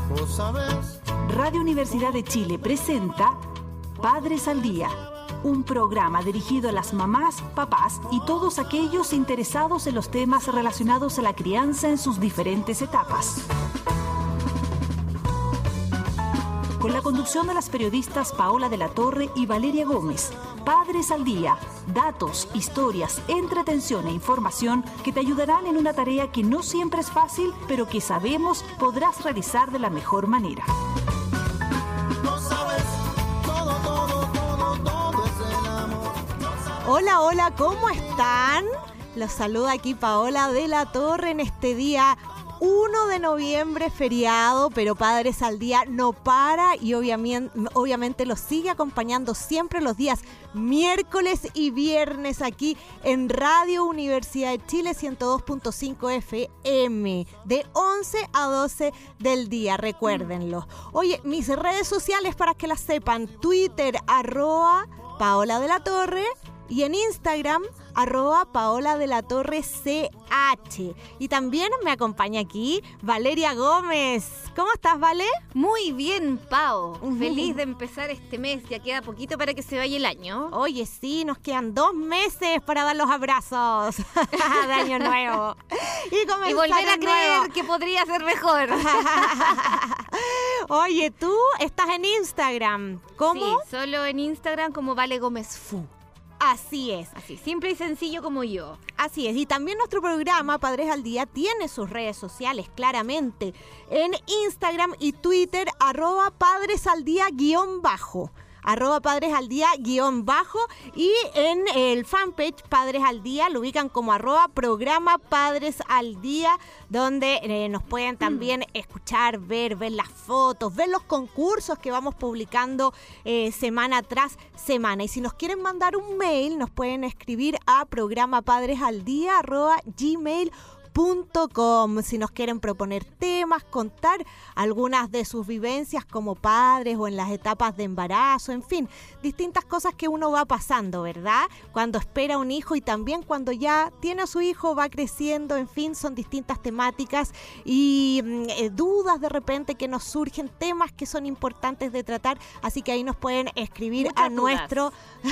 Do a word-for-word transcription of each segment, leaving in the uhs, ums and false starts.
¿Vos sabés? Radio Universidad de Chile presenta Padres al Día, un programa dirigido a las mamás, papás y todos aquellos interesados en los temas relacionados a la crianza en sus diferentes etapas. Con la conducción de las periodistas Paola de la Torre y Valeria Gómez. Padres al Día, datos, historias, entretención e información que te ayudarán en una tarea que no siempre es fácil, pero que sabemos podrás realizar de la mejor manera. Hola, hola, ¿cómo están? Los saluda aquí Paola de la Torre en este día uno de noviembre, feriado, pero Padres al Día no para y obviamente, obviamente los sigue acompañando siempre los días miércoles y viernes aquí en Radio Universidad de Chile ciento dos punto cinco F M de once a doce del día, recuérdenlo. Oye, mis redes sociales para que las sepan: Twitter, arroba Paola de la Torre, y en Instagram, arroba Paola de la Torre C H. Y también me acompaña aquí Valeria Gómez. ¿Cómo estás, Vale? Muy bien, Pao. Uh-huh. Feliz de empezar este mes. Ya queda poquito para que se vaya el año. Oye, sí, nos quedan dos meses para dar los abrazos de año nuevo. Y, y volver a creer nuevo. Que podría ser mejor. Oye, tú estás en Instagram. ¿Cómo? Sí, solo en Instagram como Vale Gómez Fu. Así es. Así, simple y sencillo como yo. Así es. Y también nuestro programa Padres al Día tiene sus redes sociales, claramente. En Instagram y Twitter, arroba Padres al Día guión bajo. Arroba Padres al Día guión bajo. Y en el fanpage Padres al Día lo ubican como arroba programa Padres al Día, donde eh, nos pueden también mm. escuchar, ver, ver las fotos, ver los concursos que vamos publicando eh, semana tras semana. Y si nos quieren mandar un mail, nos pueden escribir a programapadresaldía arroba gmail punto com. Si nos quieren proponer temas, contar algunas de sus vivencias como padres o en las etapas de embarazo, en fin, distintas cosas que uno va pasando, ¿verdad? Cuando espera un hijo y también cuando ya tiene a su hijo, va creciendo, en fin, son distintas temáticas y eh, dudas de repente que nos surgen, temas que son importantes de tratar, así que ahí nos pueden escribir Muchas a nuestro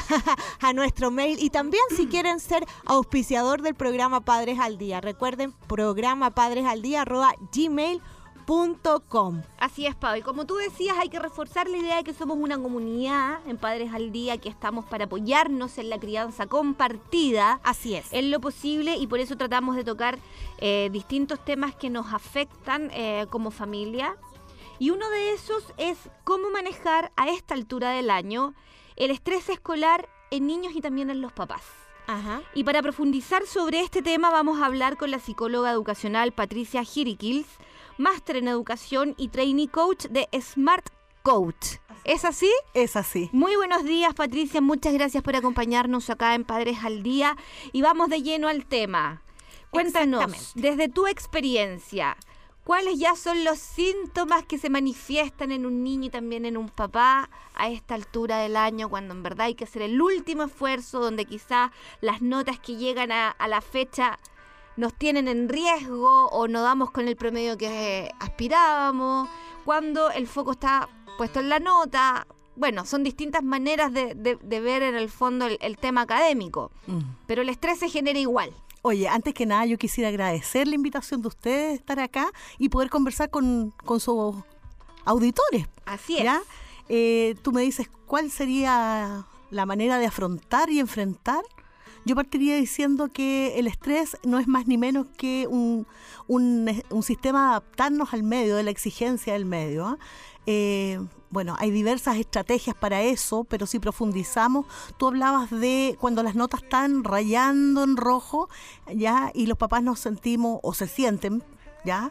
a nuestro mail. Y también si quieren ser auspiciador del programa Padres al Día, recuerden programa padres al día arroba gmail punto com. Así es, Pau. Y como tú decías, hay que reforzar la idea de que somos una comunidad en Padres al Día, que estamos para apoyarnos en la crianza compartida. Así es. En lo posible, y por eso tratamos de tocar eh, distintos temas que nos afectan eh, como familia. Y uno de esos es cómo manejar a esta altura del año el estrés escolar en niños y también en los papás. Ajá. Y para profundizar sobre este tema vamos a hablar con la psicóloga educacional Patricia Hirikils, máster en educación y trainee coach de Smart Coach. ¿Es así? Es así. Muy buenos días, Patricia. Muchas gracias por acompañarnos acá en Padres al Día. Y vamos de lleno al tema. Cuéntanos, desde tu experiencia, ¿cuáles ya son los síntomas que se manifiestan en un niño y también en un papá a esta altura del año, cuando en verdad hay que hacer el último esfuerzo, donde quizás las notas que llegan a, a la fecha nos tienen en riesgo o no damos con el promedio que aspirábamos, cuando el foco está puesto en la nota? Bueno, son distintas maneras de, de, de ver en el fondo el, el tema académico, mm. pero el estrés se genera igual. Oye, antes que nada yo quisiera agradecer la invitación de ustedes de estar acá y poder conversar con, con sus auditores. Así es. ¿Ya? Eh, tú me dices, ¿cuál sería la manera de afrontar y enfrentar? Yo partiría diciendo que el estrés no es más ni menos que un, un, un sistema de adaptarnos al medio, de la exigencia del medio. ¿eh? Eh, bueno, hay diversas estrategias para eso, pero si profundizamos, tú hablabas de cuando las notas están rayando en rojo, ¿ya? Y los papás nos sentimos, o se sienten, ¿ya?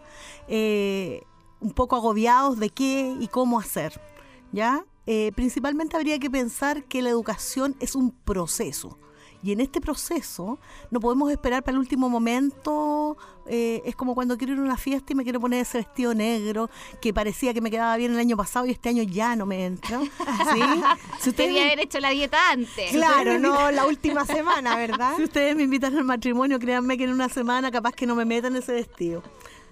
Eh, un poco agobiados de qué y cómo hacer, ¿ya? Eh, principalmente habría que pensar que la educación es un proceso. Y en este proceso no podemos esperar para el último momento. Eh, es como cuando quiero ir a una fiesta y me quiero poner ese vestido negro que parecía que me quedaba bien el año pasado y este año ya no me entra. ¿Sí? Si usted debía haber hecho la dieta antes. Claro, no la última semana, ¿verdad? Si ustedes me invitan al matrimonio, créanme que en una semana capaz que no me metan ese vestido.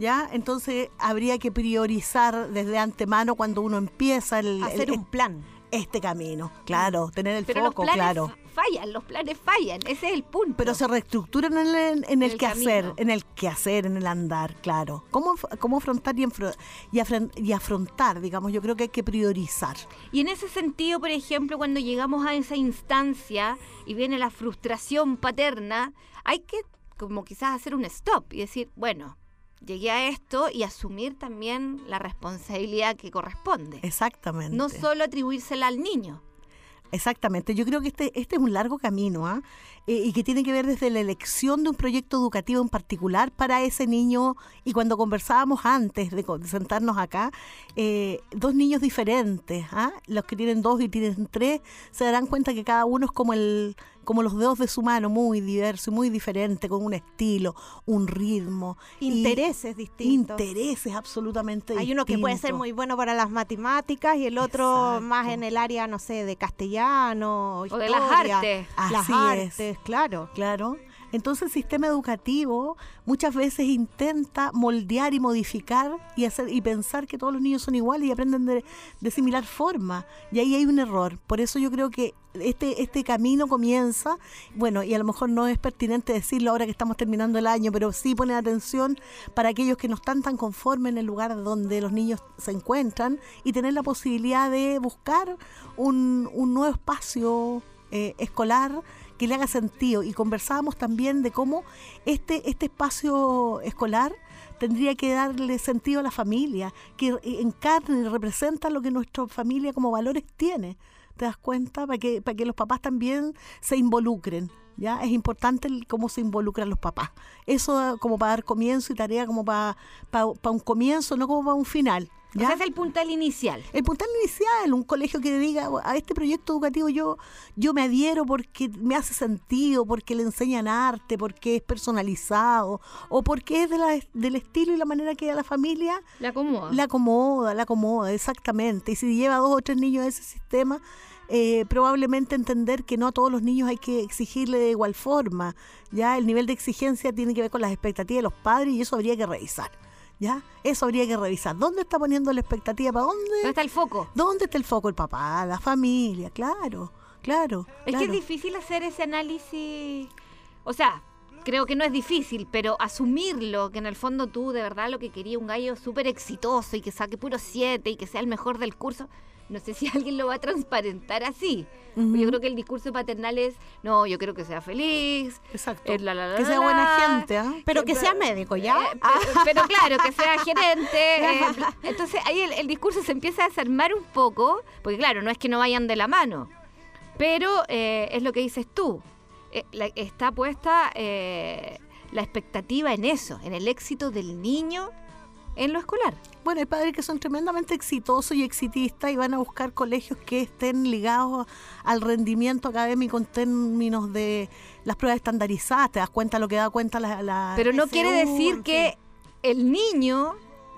¿ya? Entonces habría que priorizar desde antemano cuando uno empieza el, hacer el, un plan. Este camino, claro, tener el Pero foco, los planes claro. fallan, los planes fallan, ese es el punto. Pero se reestructuran en el, en el, el quehacer, camino. en el quehacer, en el andar, claro. ¿Cómo, cómo afrontar y, enfro- y, afren- y afrontar, digamos? Yo creo que hay que priorizar. Y en ese sentido, por ejemplo, cuando llegamos a esa instancia y viene la frustración paterna, hay que como quizás hacer un stop y decir, bueno, llegué a esto y asumir también la responsabilidad que corresponde. Exactamente. No solo atribuírsela al niño. Exactamente, yo creo que este, este es un largo camino, ¿ah? Eh, y que tiene que ver desde la elección de un proyecto educativo en particular para ese niño. Y cuando conversábamos antes de, co- de sentarnos acá, eh, dos niños diferentes, ¿ah? Los que tienen dos y tienen tres, se darán cuenta que cada uno es como el como los dedos de su mano, muy diverso y muy diferente, con un estilo, un ritmo. Intereses y distintos. Intereses absolutamente Hay uno que puede ser distintos. muy bueno para las matemáticas y el otro Exacto. más en el área, no sé, de castellano, O historia, de las artes. Las Así es. artes, claro. Claro. Entonces el sistema educativo muchas veces intenta moldear y modificar y hacer y pensar que todos los niños son iguales y aprenden de, de similar forma. Y ahí hay un error. Por eso yo creo que este, este camino comienza, bueno, y a lo mejor no es pertinente decirlo ahora que estamos terminando el año, pero sí poner atención para aquellos que no están tan conformes en el lugar donde los niños se encuentran y tener la posibilidad de buscar un, un nuevo espacio eh, escolar que le haga sentido. Y conversábamos también de cómo este, este espacio escolar tendría que darle sentido a la familia, que encarne y representa lo que nuestra familia como valores tiene. ¿Te das cuenta? Para que, para que los papás también se involucren. ¿Ya? Es importante el, cómo se involucran los papás. Eso como para dar comienzo y tarea como para, para, para un comienzo, no como para un final. ¿Ya? O sea, es el puntal inicial. El puntal inicial, un colegio que diga, a este proyecto educativo yo yo me adhiero porque me hace sentido, porque le enseñan arte, porque es personalizado, o porque es de la, del estilo y la manera que a la familia La acomoda. la acomoda, la acomoda, exactamente. Y si lleva dos o tres niños de ese sistema, eh, probablemente entender que no a todos los niños hay que exigirle de igual forma. Ya el nivel de exigencia tiene que ver con las expectativas de los padres y eso habría que revisar. ¿Ya? Eso habría que revisar. ¿Dónde está poniendo la expectativa? ¿Para dónde? ¿Dónde está el foco? ¿Dónde está el foco? El papá, la familia, claro, claro. Es claro. que es difícil hacer ese análisis. O sea, creo que no es difícil, pero asumirlo, que en el fondo tú de verdad lo que querías un gallo súper exitoso y que saque puro siete y que sea el mejor del curso. No sé si alguien lo va a transparentar así. Uh-huh. Yo creo que el discurso paternal es, no, yo quiero que sea feliz. Exacto. eh, la, la, la, que sea la, buena la. gente, ¿ah? Pero que sea médico, ¿ya? Eh, pero, pero claro, que sea gerente. eh, entonces ahí el, el discurso se empieza a desarmar un poco, porque claro, no es que no vayan de la mano, pero eh, es lo que dices tú. Eh, la- está puesta eh, la expectativa en eso, en el éxito del niño en lo escolar. Bueno, hay padres que son tremendamente exitosos y exitistas y van a buscar colegios que estén ligados al rendimiento académico en términos de las pruebas estandarizadas. Te das cuenta lo que da cuenta la... la Pero no S U, quiere decir en que fin. el niño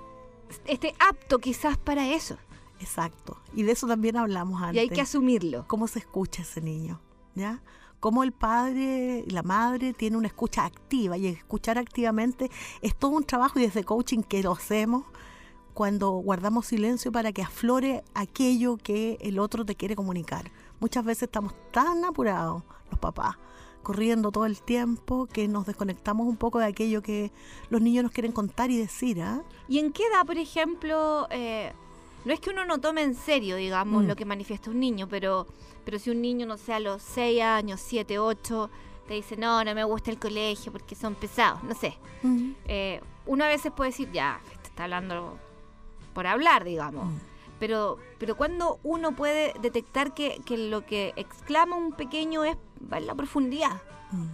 esté apto quizás para eso. Exacto. Y de eso también hablamos antes. Y hay que asumirlo. Cómo se escucha ese niño, ¿ya? Cómo el padre y la madre tienen una escucha activa, y escuchar activamente es todo un trabajo, y desde coaching que lo hacemos cuando guardamos silencio para que aflore aquello que el otro te quiere comunicar. Muchas veces estamos tan apurados, los papás, corriendo todo el tiempo, que nos desconectamos un poco de aquello que los niños nos quieren contar y decir, ¿ah? ¿Y en qué edad, por ejemplo, eh, no es que uno no tome en serio, digamos, Mm. lo que manifiesta un niño, pero, pero si un niño, no sé, a los seis años, siete, ocho, te dice, no, no me gusta el colegio porque son pesados, no sé. Mm. Eh, uno a veces puede decir, ya, este está hablando por hablar, digamos. Mm. Pero, pero cuando uno puede detectar que, que lo que exclama un pequeño es va en la profundidad. Mm.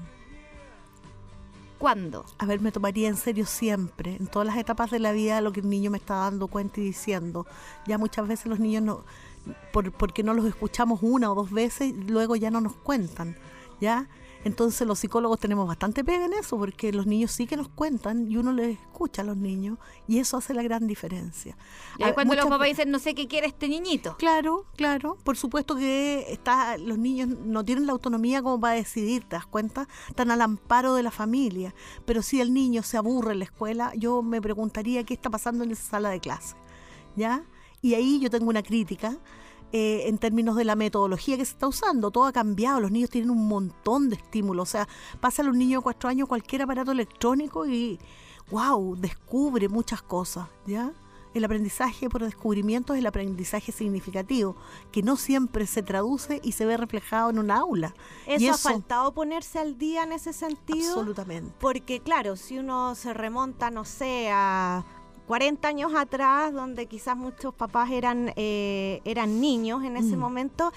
¿Cuándo? A ver, me tomaría en serio siempre, en todas las etapas de la vida, lo que el niño me está dando cuenta y diciendo. Ya muchas veces los niños, no, por, porque no los escuchamos una o dos veces, luego ya no nos cuentan, ¿ya? Entonces los psicólogos tenemos bastante pega en eso, porque los niños sí que nos cuentan y uno les escucha a los niños y eso hace la gran diferencia. Y ahí cuando Muchas los papás veces- dicen, no sé qué quiere este niñito. Claro, claro. Por supuesto que está, los niños no tienen la autonomía como para decidir, ¿te das cuenta? Están al amparo de la familia. Pero si el niño se aburre en la escuela, yo me preguntaría qué está pasando en esa sala de clase, ¿ya? Y ahí yo tengo una crítica eh, en términos de la metodología que se está usando. Todo ha cambiado, los niños tienen un montón de estímulos. O sea, pasa a los niños de cuatro años cualquier aparato electrónico y, wow, descubre muchas cosas, ¿ya? El aprendizaje por descubrimiento es el aprendizaje significativo, que no siempre se traduce y se ve reflejado en un aula. Eso, y ha faltado ponerse al día en ese sentido. Absolutamente. Porque claro, si uno se remonta, no sé, a cuarenta años atrás, donde quizás muchos papás eran, eh, eran niños en ese Mm. momento,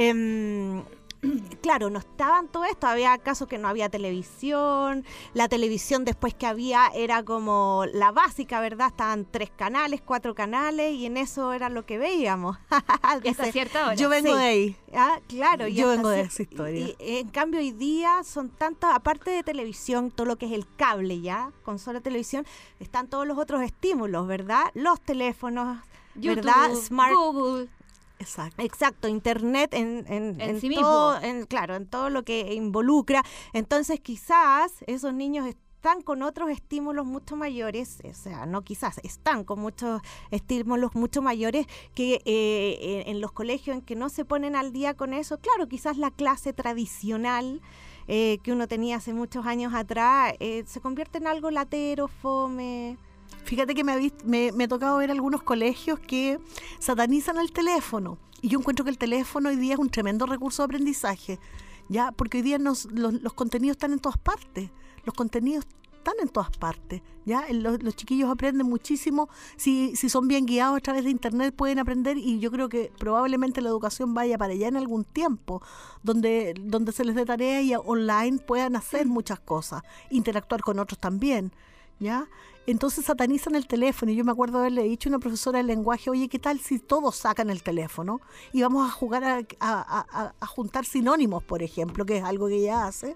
eh, claro, no estaban todo esto, había casos que no había televisión, la televisión después que había era como la básica, ¿verdad? Estaban tres canales, cuatro canales y en eso era lo que veíamos. Y hasta cierta hora. Yo vengo Sí. de ahí. Ah, claro. y Yo hasta vengo de cier- esa historia. Y, y, en cambio hoy día son tantas, aparte de televisión, todo lo que es el cable ya, con solo televisión, están todos los otros estímulos, ¿verdad? Los teléfonos, YouTube, ¿verdad? Smart, Google. Exacto. exacto, internet en, en, En en sí todo, mismo. en, claro, en todo lo que involucra. Entonces quizás esos niños están con otros estímulos mucho mayores, o sea, no quizás, están con muchos estímulos mucho mayores que eh, en los colegios en que no se ponen al día con eso. Claro, quizás la clase tradicional eh, que uno tenía hace muchos años atrás eh, se convierte en algo latero, fome. Fíjate que me ha, vist- me, me ha tocado ver algunos colegios que satanizan el teléfono. Y yo encuentro que el teléfono hoy día es un tremendo recurso de aprendizaje, ¿ya? Porque hoy día nos- los, los contenidos están en todas partes. Los contenidos están en todas partes, ¿ya? El- Los, los chiquillos aprenden muchísimo. Si, si son bien guiados a través de internet pueden aprender, y yo creo que probablemente la educación vaya para allá en algún tiempo, donde, donde se les dé tarea y online puedan hacer muchas cosas, interactuar con otros también, ¿ya? Entonces satanizan el teléfono, y yo me acuerdo haberle dicho a una profesora de lenguaje, oye, ¿qué tal si todos sacan el teléfono y vamos a jugar a, a- a- a juntar sinónimos, por ejemplo, que es algo que ella hace,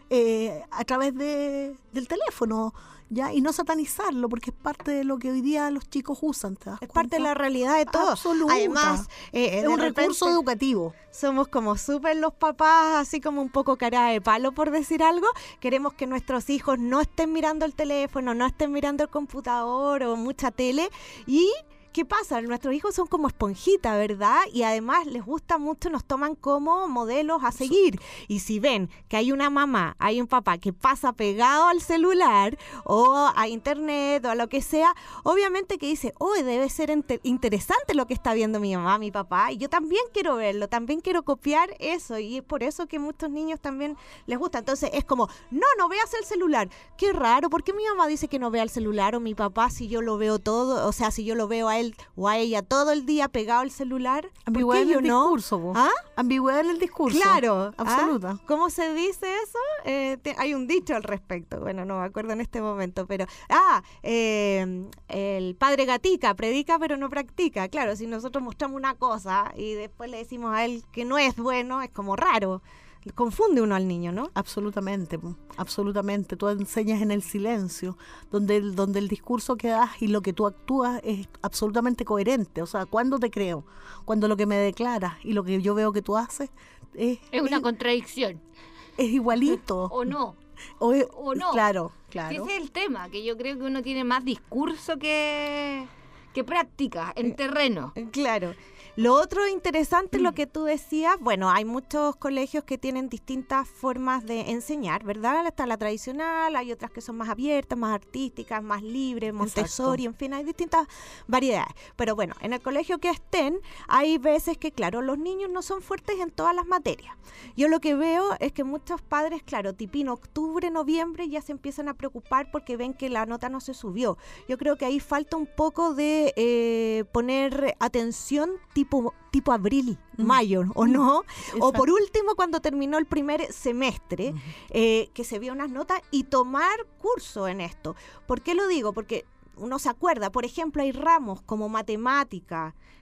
eh, a través de, del teléfono, ¿ya? Y no satanizarlo, porque es parte de lo que hoy día los chicos usan, ¿te das Es parte de cuenta? la realidad de todos. Absoluta. Además, eh, Es de un repente recurso educativo. somos como súper los papás, así como un poco cara de palo, por decir algo. Queremos que nuestros hijos no estén mirando el teléfono, no estén mirando el computador o mucha tele. Y ¿qué pasa? Nuestros hijos son como esponjita, ¿verdad? Y además les gusta mucho, nos toman como modelos a seguir. Y si ven que hay una mamá, hay un papá que pasa pegado al celular o a internet o a lo que sea, obviamente que dice, oh, debe ser ente- interesante lo que está viendo mi mamá, mi papá, y yo también quiero verlo, también quiero copiar eso. Y es por eso que a muchos niños también les gusta. Entonces es como, no, no veas el celular. Qué raro, ¿por qué mi mamá dice que no vea el celular o mi papá si yo lo veo todo? O sea, si yo lo veo a él o a ella todo el día pegado al celular, ¿por Ambigüedad qué en yo el no? discurso, po. ¿Ah? Ambigüedad en el discurso. Claro. Absoluta. ¿Ah? ¿Cómo se dice eso? Eh, te- hay un dicho al respecto. Bueno, no me acuerdo en este momento, pero... Ah, eh, el padre Gatica predica pero no practica. Claro, si nosotros mostramos una cosa y después le decimos a él que no es bueno, es como raro. Confunde uno al niño, ¿no? Absolutamente, po, absolutamente. Tú enseñas en el silencio, donde el, donde el discurso que das y lo que tú actúas es absolutamente coherente. O sea, ¿cuándo te creo? Cuando lo que me declaras y lo que yo veo que tú haces es, Es una es, contradicción. es igualito. O no. O, es- o no. Claro, Sí, claro. ese es el tema, que yo creo que uno tiene más discurso que, que práctica en terreno. Claro. Lo otro interesante es lo que tú decías. Bueno, hay muchos colegios que tienen distintas formas de enseñar, ¿verdad? Está la tradicional, hay otras que son más abiertas, más artísticas, más libres, Montessori, en fin, hay distintas variedades. Pero bueno, en el colegio que estén, hay veces que, claro, los niños no son fuertes en todas las materias. Yo lo que veo es que muchos padres, claro, tipín octubre, noviembre, ya se empiezan a preocupar porque ven que la nota no se subió. Yo creo que ahí falta un poco de eh, poner atención tipo, tipo abril, Mm. mayo, ¿o no? O Exacto. por último, cuando terminó el primer semestre, eh, que se vio unas notas y tomar curso en esto. ¿Por qué lo digo? Porque uno se acuerda, por ejemplo, hay ramos como matemática,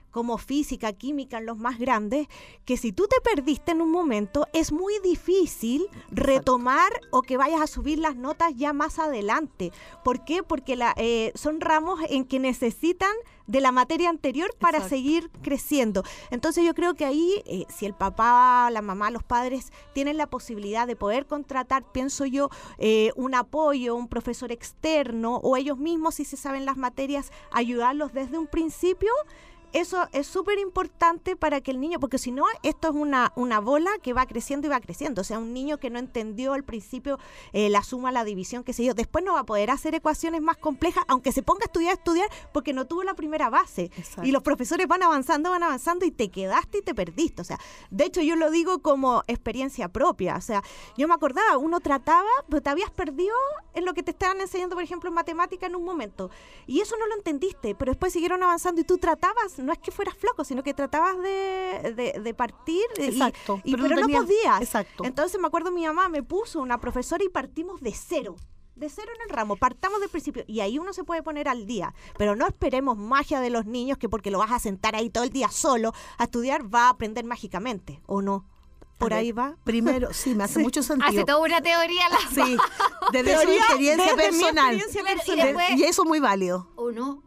como física, química, en los más grandes, que si tú te perdiste en un momento, es muy difícil retomar o que vayas a subir las notas ya más adelante. ¿Por qué? Porque la, eh, son ramos en que necesitan de la materia anterior para Exacto. seguir creciendo. Entonces yo creo que ahí, eh, si el papá, la mamá, los padres tienen la posibilidad de poder contratar, pienso yo, eh, un apoyo, un profesor externo, o ellos mismos, si se saben las materias, ayudarlos desde un principio. Eso es súper importante para que el niño, porque si no, esto es una, una bola que va creciendo y va creciendo. O sea, un niño que no entendió al principio eh, la suma, la división, qué sé yo, después no va a poder hacer ecuaciones más complejas, aunque se ponga a estudiar, a estudiar, porque no tuvo la primera base. Exacto. Y los profesores van avanzando, van avanzando y te quedaste y te perdiste. O sea, de hecho yo lo digo como experiencia propia. O sea, yo me acordaba, uno trataba, pero te habías perdido en lo que te estaban enseñando, por ejemplo, en matemática en un momento. Y eso no lo entendiste, pero después siguieron avanzando y tú tratabas, no es que fueras flojo, sino que tratabas de, de, de partir. Exacto. Y, y, pero pero no, no podías. Exacto. Entonces me acuerdo, mi mamá me puso una profesora y partimos de cero. De cero en el ramo, partamos del principio. Y ahí uno se puede poner al día. Pero no esperemos magia de los niños, que porque lo vas a sentar ahí todo el día solo a estudiar, va a aprender mágicamente, ¿o no? Por ahí va. Primero, sí, me hace sí. mucho sentido. Hace toda una teoría. La sí, desde su experiencia desde personal. Experiencia personal. Y, después, y eso es muy válido. ¿O no?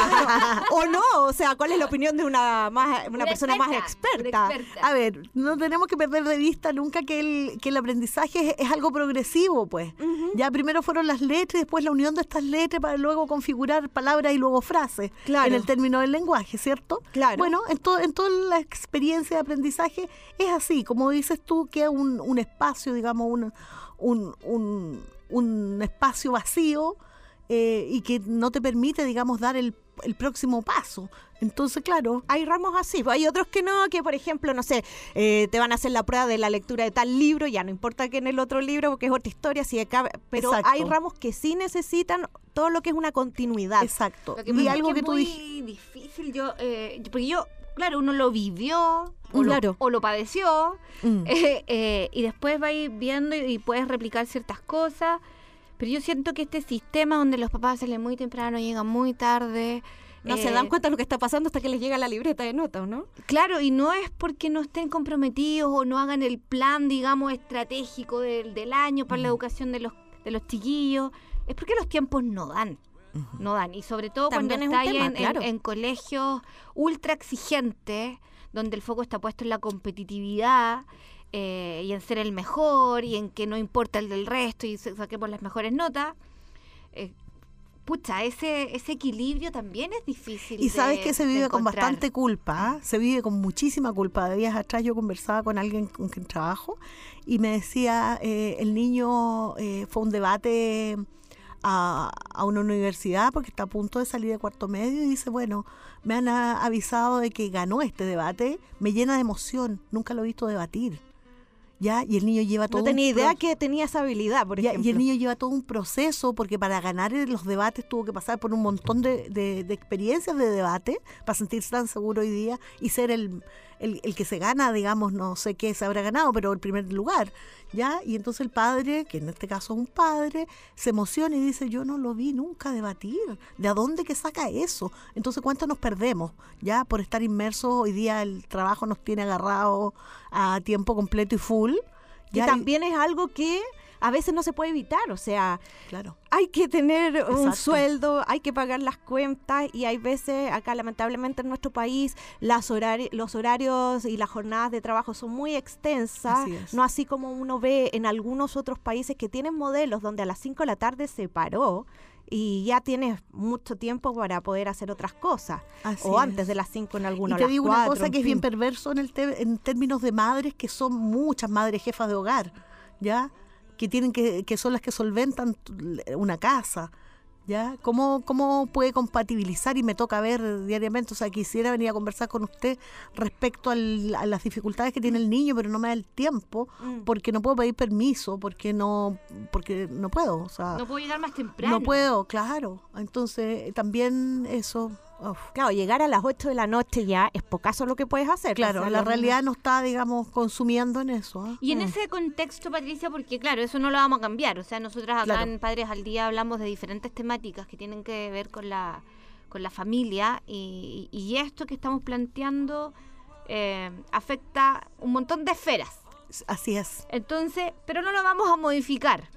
¿O no? O sea, ¿cuál es la opinión de una más una, una persona experta, más experta? experta? A ver, no tenemos que perder de vista nunca que el, que el aprendizaje es, es algo progresivo, pues. Uh-huh. Ya primero fueron las letras y después la unión de estas letras para luego configurar palabras y luego frases claro. en el término del lenguaje, ¿cierto? Claro. Bueno, en, to, en toda la experiencia de aprendizaje es así, como dices tú, que un, un espacio, digamos, un, un, un, un espacio vacío eh, y que no te permite, digamos, dar el, el próximo paso. Entonces, claro. Hay ramos así, hay otros que no, que por ejemplo, no sé, eh, te van a hacer la prueba de la lectura de tal libro, ya no importa que en el otro libro, porque es otra historia, si acá, pero Exacto. hay ramos que sí necesitan todo lo que es una continuidad. Exacto. Y algo que, que tú dijiste. Es muy difícil, yo, eh, porque yo... Claro, uno lo vivió o, claro. lo, o lo padeció mm. eh, eh, y después va a ir viendo y, y puedes replicar ciertas cosas, pero yo siento que este sistema donde los papás salen muy temprano, llegan muy tarde... No eh, se dan cuenta de lo que está pasando hasta que les llega la libreta de notas, ¿no? Claro, y no es porque no estén comprometidos o no hagan el plan, digamos, estratégico del, del año para mm. la educación de los, de los chiquillos, es porque los tiempos no dan. No dan, y sobre todo También cuando está en, claro. en, en colegios ultra exigentes, donde el foco está puesto en la competitividad eh, y en ser el mejor y en que no importa el del resto y saquemos las mejores notas. Eh, pucha, ese ese equilibrio también es difícil. Y sabes de, que se vive con bastante culpa, ¿eh? Se vive con muchísima culpa. De días atrás yo conversaba con alguien con quien trabajo y me decía, eh, el niño eh, fue a un debate... A, a una universidad porque está a punto de salir de cuarto medio y dice, bueno, me han a, avisado de que ganó este debate, me llena de emoción, nunca lo he visto debatir. ¿Ya? Y el niño lleva todo no tenía un idea pro- que tenía esa habilidad, por ya, ejemplo. Y el niño lleva todo un proceso, porque para ganar en los debates tuvo que pasar por un montón de, de, de experiencias de debate para sentirse tan seguro hoy día y ser el, el, el que se gana, digamos, no sé qué se habrá ganado, pero el primer lugar, ¿ya? Y entonces el padre, que en este caso es un padre, se emociona y dice, yo no lo vi nunca debatir. ¿De dónde que saca eso? Entonces, ¿cuánto nos perdemos? Ya, por estar inmersos, hoy día el trabajo nos tiene agarrado a tiempo completo y full. Y también es algo que a veces no se puede evitar, o sea, claro. hay que tener Exacto. un sueldo, hay que pagar las cuentas y hay veces, acá lamentablemente en nuestro país, las horari- los horarios y las jornadas de trabajo son muy extensas, así es. No así como uno ve en algunos otros países que tienen modelos donde a las cinco de la tarde se paró y ya tienes mucho tiempo para poder hacer otras cosas. Así o es. Antes de las cinco en algunos. Y te digo cuatro, una cosa que fin. es bien perverso en, el te- en términos de madres, que son muchas madres jefas de hogar, ¿ya? Que tienen que, que son las que solventan una casa, ¿ya? ¿Cómo, cómo puede compatibilizar? Y me toca ver diariamente, o sea, quisiera venir a conversar con usted respecto al, a las dificultades que tiene el niño, pero no me da el tiempo, mm. porque no puedo pedir permiso, porque no porque no puedo, o sea... No puedo llegar más temprano. No puedo, claro. Entonces, también eso... Uf. Claro, llegar a las ocho de la noche ya es pocaso lo que puedes hacer. Claro, la realidad no está, digamos, consumiendo en eso. ¿eh? Y en mm. ese contexto, Patricia, porque claro, eso no lo vamos a cambiar. O sea, nosotras acá claro. en Padres al Día hablamos de diferentes temáticas que tienen que ver con la con la familia y, y esto que estamos planteando eh, afecta un montón de esferas. Así es. Entonces, pero no lo vamos a modificar.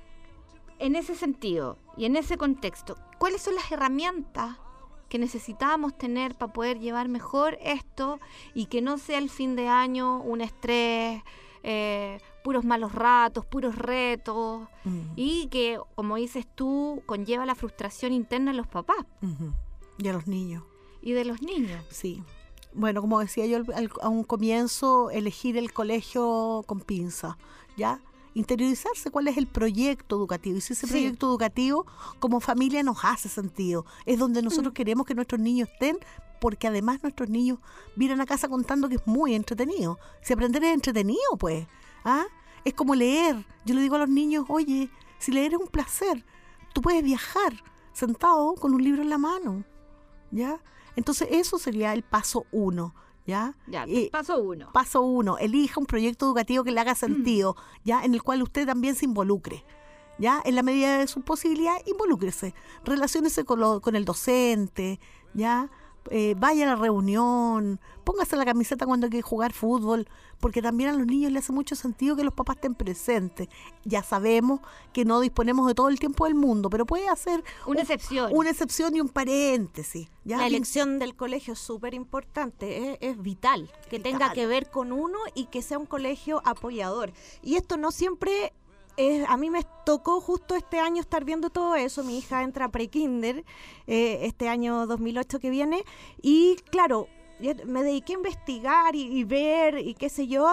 En ese sentido y en ese contexto, ¿cuáles son las herramientas que necesitábamos tener para poder llevar mejor esto y que no sea el fin de año un estrés, eh, puros malos ratos, puros retos, uh-huh. y que, como dices tú, conlleva la frustración interna de los papás? Uh-huh. Y a los niños. Y de los niños. Sí. Bueno, como decía yo al, al, a un comienzo, elegir el colegio con pinza, ¿ya? Interiorizarse cuál es el proyecto educativo, y si ese sí. proyecto educativo como familia nos hace sentido, es donde nosotros mm. queremos que nuestros niños estén, porque además nuestros niños vienen a casa contando que es muy entretenido. Si aprender es entretenido, pues, ¿ah? Es como leer. Yo le digo a los niños, oye, si leer es un placer, tú puedes viajar sentado con un libro en la mano, ¿ya? Entonces eso sería el paso uno. ¿Ya? Ya, eh, paso uno. Paso uno, elija un proyecto educativo que le haga sentido, mm. ¿ya? En el cual usted también se involucre, ¿ya? En la medida de su posibilidad, involúcrese, relaciónese con, lo, con el docente, ¿ya? Eh, vaya a la reunión, póngase la camiseta cuando hay que jugar fútbol, porque también a los niños les hace mucho sentido que los papás estén presentes. Ya sabemos que no disponemos de todo el tiempo del mundo, pero puede hacer una un, excepción una excepción y un paréntesis, ¿ya? La elección del colegio es súper importante, es, es vital, que vital. Tenga que ver con uno y que sea un colegio apoyador. Y esto no siempre... Eh, a mí me tocó justo este año estar viendo todo eso. Mi hija entra a pre-kinder eh, este año dos mil ocho que viene, y claro, me dediqué a investigar y, y ver y qué sé yo,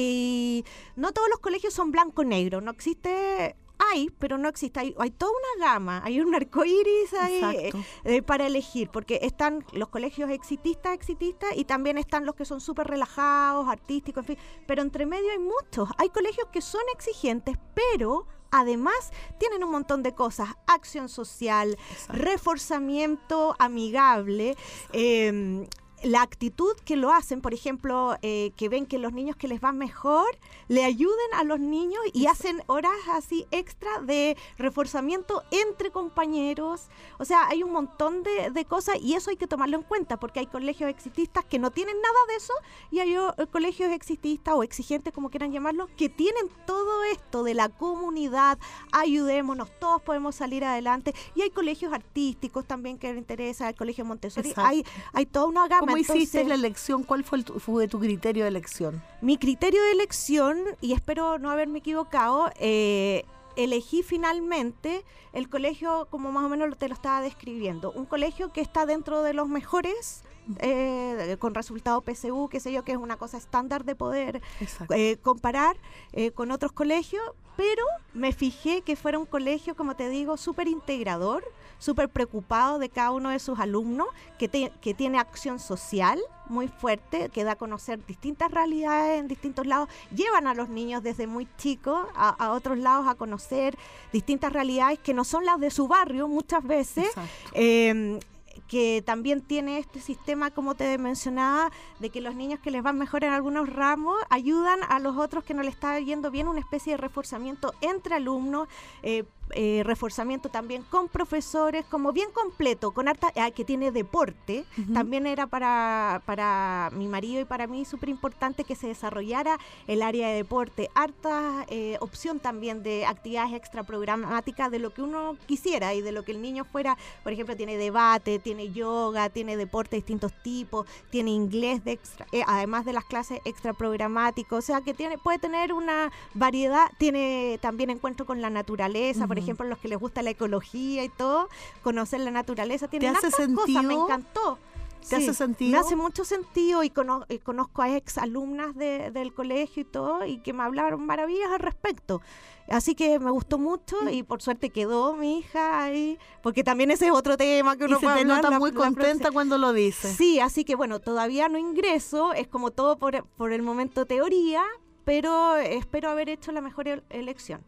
y no todos los colegios son blanco-negro, no existe... Hay, pero no existe. Hay, hay toda una gama, hay un arcoíris ahí eh, para elegir, porque están los colegios exitistas, exitistas, y también están los que son súper relajados, artísticos, en fin. Pero entre medio hay muchos. Hay colegios que son exigentes, pero además tienen un montón de cosas: acción social, exacto. reforzamiento amigable, eh, la actitud que lo hacen, por ejemplo, eh, que ven que los niños que les van mejor, le ayuden a los niños y Eso. hacen horas así extra de reforzamiento entre compañeros. O sea, hay un montón de, de cosas, y eso hay que tomarlo en cuenta, porque hay colegios exitistas que no tienen nada de eso, y hay o, colegios exitistas o exigentes, como quieran llamarlo, que tienen todo esto de la comunidad, ayudémonos, todos podemos salir adelante. Y hay colegios artísticos también que les interesa, el colegio Montessori, hay, hay toda una gama. ¿Cómo Entonces, hiciste la elección? ¿Cuál fue, el tu, fue tu criterio de elección? Mi criterio de elección, y espero no haberme equivocado, eh, elegí finalmente el colegio como más o menos te lo estaba describiendo. Un colegio que está dentro de los mejores, eh, con resultado P S U, qué sé yo, que es una cosa estándar de poder eh, comparar eh, con otros colegios, pero me fijé que fuera un colegio, como te digo, súper integrador, súper preocupado de cada uno de sus alumnos, que, te, que tiene acción social muy fuerte, que da a conocer distintas realidades en distintos lados, llevan a los niños desde muy chicos a, a otros lados a conocer distintas realidades que no son las de su barrio muchas veces, eh, que también tiene este sistema, como te mencionaba, de que los niños que les van mejor en algunos ramos ayudan a los otros que no les está yendo bien, una especie de reforzamiento entre alumnos, eh, eh, reforzamiento también con profesores, como bien completo, con harta, eh, que tiene deporte. Uh-huh. También era para, para mi marido y para mí súper importante que se desarrollara el área de deporte, harta eh, opción también de actividades extraprogramáticas de lo que uno quisiera y de lo que el niño fuera. Por ejemplo, tiene debate, tiene yoga, tiene deporte de distintos tipos, tiene inglés de extra, eh, además de las clases extraprogramáticas, o sea que tiene, puede tener una variedad, tiene también encuentro con la naturaleza, uh-huh. por ejemplo, los que les gusta la ecología y todo, conocer la naturaleza, tiene hartas cosas, me encantó. ¿Te sí, hace sentido? Me hace mucho sentido, y cono- y conozco a ex alumnas de, del colegio y todo, y que me hablaron maravillas al respecto. Así que me gustó mucho, y por suerte quedó mi hija ahí, porque también ese es otro tema que uno y se puede te hablar, nota la, muy la contenta próxima. Cuando lo dice. Sí, así que bueno, todavía no ingreso, es como todo por, por el momento teoría, pero espero haber hecho la mejor el- elección.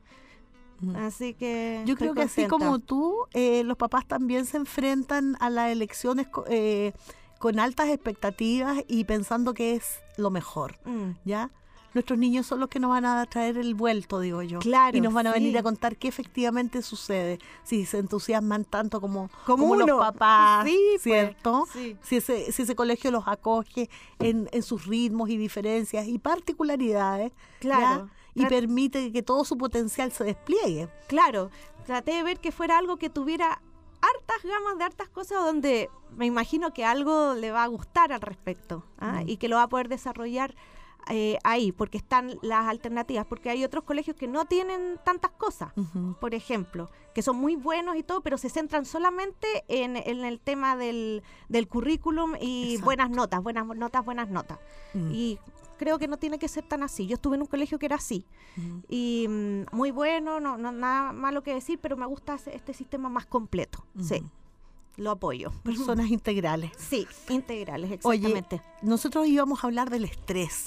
Así que yo creo que contenta. Así como tú, eh, los papás también se enfrentan a las elecciones eh, con altas expectativas y pensando que es lo mejor, Mm. ¿ya? nuestros niños son los que nos van a traer el vuelto, digo yo. Claro, y nos van a sí. venir a contar qué efectivamente sucede, si se entusiasman tanto como, Como como uno. los papás, Sí, pues, ¿cierto? sí. Si, ese, si ese colegio los acoge en, en sus ritmos y diferencias y particularidades, Claro. ¿ya? Y permite que todo su potencial se despliegue. Claro, traté de ver que fuera algo que tuviera hartas gamas de hartas cosas donde me imagino que algo le va a gustar al respecto, ¿ah? Mm. Y que lo va a poder desarrollar eh, ahí, porque están las alternativas, porque hay otros colegios que no tienen tantas cosas, Ujú. por ejemplo, que son muy buenos y todo, pero se centran solamente en, en el tema del, del currículum y Exacto. buenas notas, buenas notas, buenas notas. Mm. Y creo que no tiene que ser tan así. Yo estuve en un colegio que era así. Mm. Y mm, muy bueno, no, no nada malo que decir, pero me gusta ese- este sistema más completo. Sí, Ujú. lo apoyo. Personas integrales. Sí, integrales, Oye, exactamente. nosotros íbamos a hablar del estrés.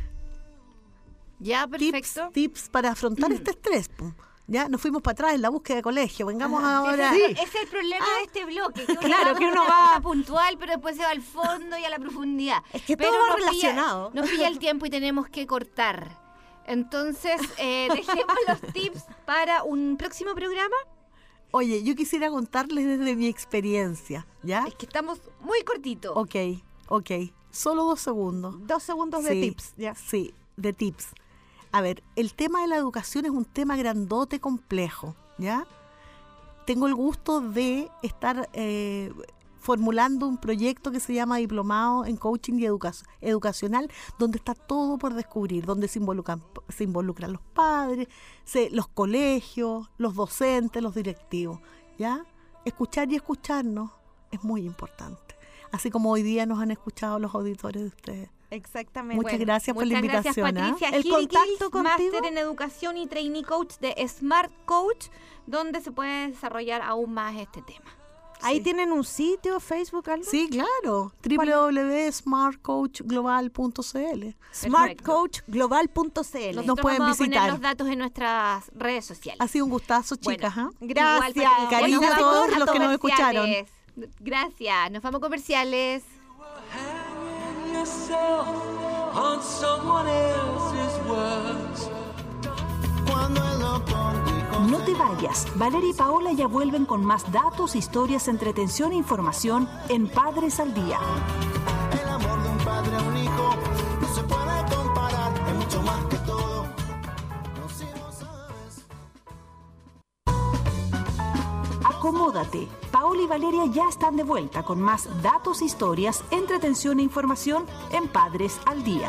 Ya, Tips, perfecto. tips para afrontar este estrés. po. Ya nos fuimos para atrás en la búsqueda de colegio. Vengamos ahora. Ese, ese es el problema de este bloque. Que uno Claro, va que con uno una va- cosa puntual, pero después se va al fondo y a la profundidad. Es que pero todo va nos pilla- relacionado. nos pilla el tiempo y tenemos que cortar. Entonces, eh, dejemos los tips para un próximo programa. Oye, yo quisiera contarles desde mi experiencia. ¿Ya? Es que estamos muy cortitos. Ok, ok. Solo dos segundos. Dos segundos de Sí, tips. Ya. Sí, de tips. A ver, el tema de la educación es un tema grandote, complejo, ¿ya? Tengo el gusto de estar eh, formulando un proyecto que se llama Diplomado en Coaching y Educa- Educacional, donde está todo por descubrir, donde se involucran, se involucran los padres, se- los colegios, los docentes, los directivos, ¿ya? Escuchar y escucharnos es muy importante, así como hoy día nos han escuchado los auditores de ustedes. Exactamente. Muchas gracias por la Muchas gracias, invitación, ¿ah? Patricia. El Gilkis, contacto contigo. máster en educación y trainee coach de Smart Coach, donde se puede desarrollar aún más este tema. Ahí Sí. tienen un sitio, Facebook, algo. Sí, claro. w w w punto smart coach global punto c l. smart coach global punto c l. Nos Nosotros pueden vamos a visitar. poner los datos en nuestras redes sociales. Ha sido un gustazo, chicas. Bueno, ¿ah? Gracias. Igual, Patricia. Cariño Nos a vamos todos los que nos escucharon. comerciales. Gracias. Nos vamos a comerciales. Hang yourself on someone else's words. No te vayas. Valeria y Paola ya vuelven con más datos, historias, entretención e información en Padres al Día. El amor de un padre a un hijo no se puede comparar, es mucho más que todo. No, si no sabes. Acomódate. Paola y Valeria ya están de vuelta con más datos, historias, entretención e información en Padres al Día.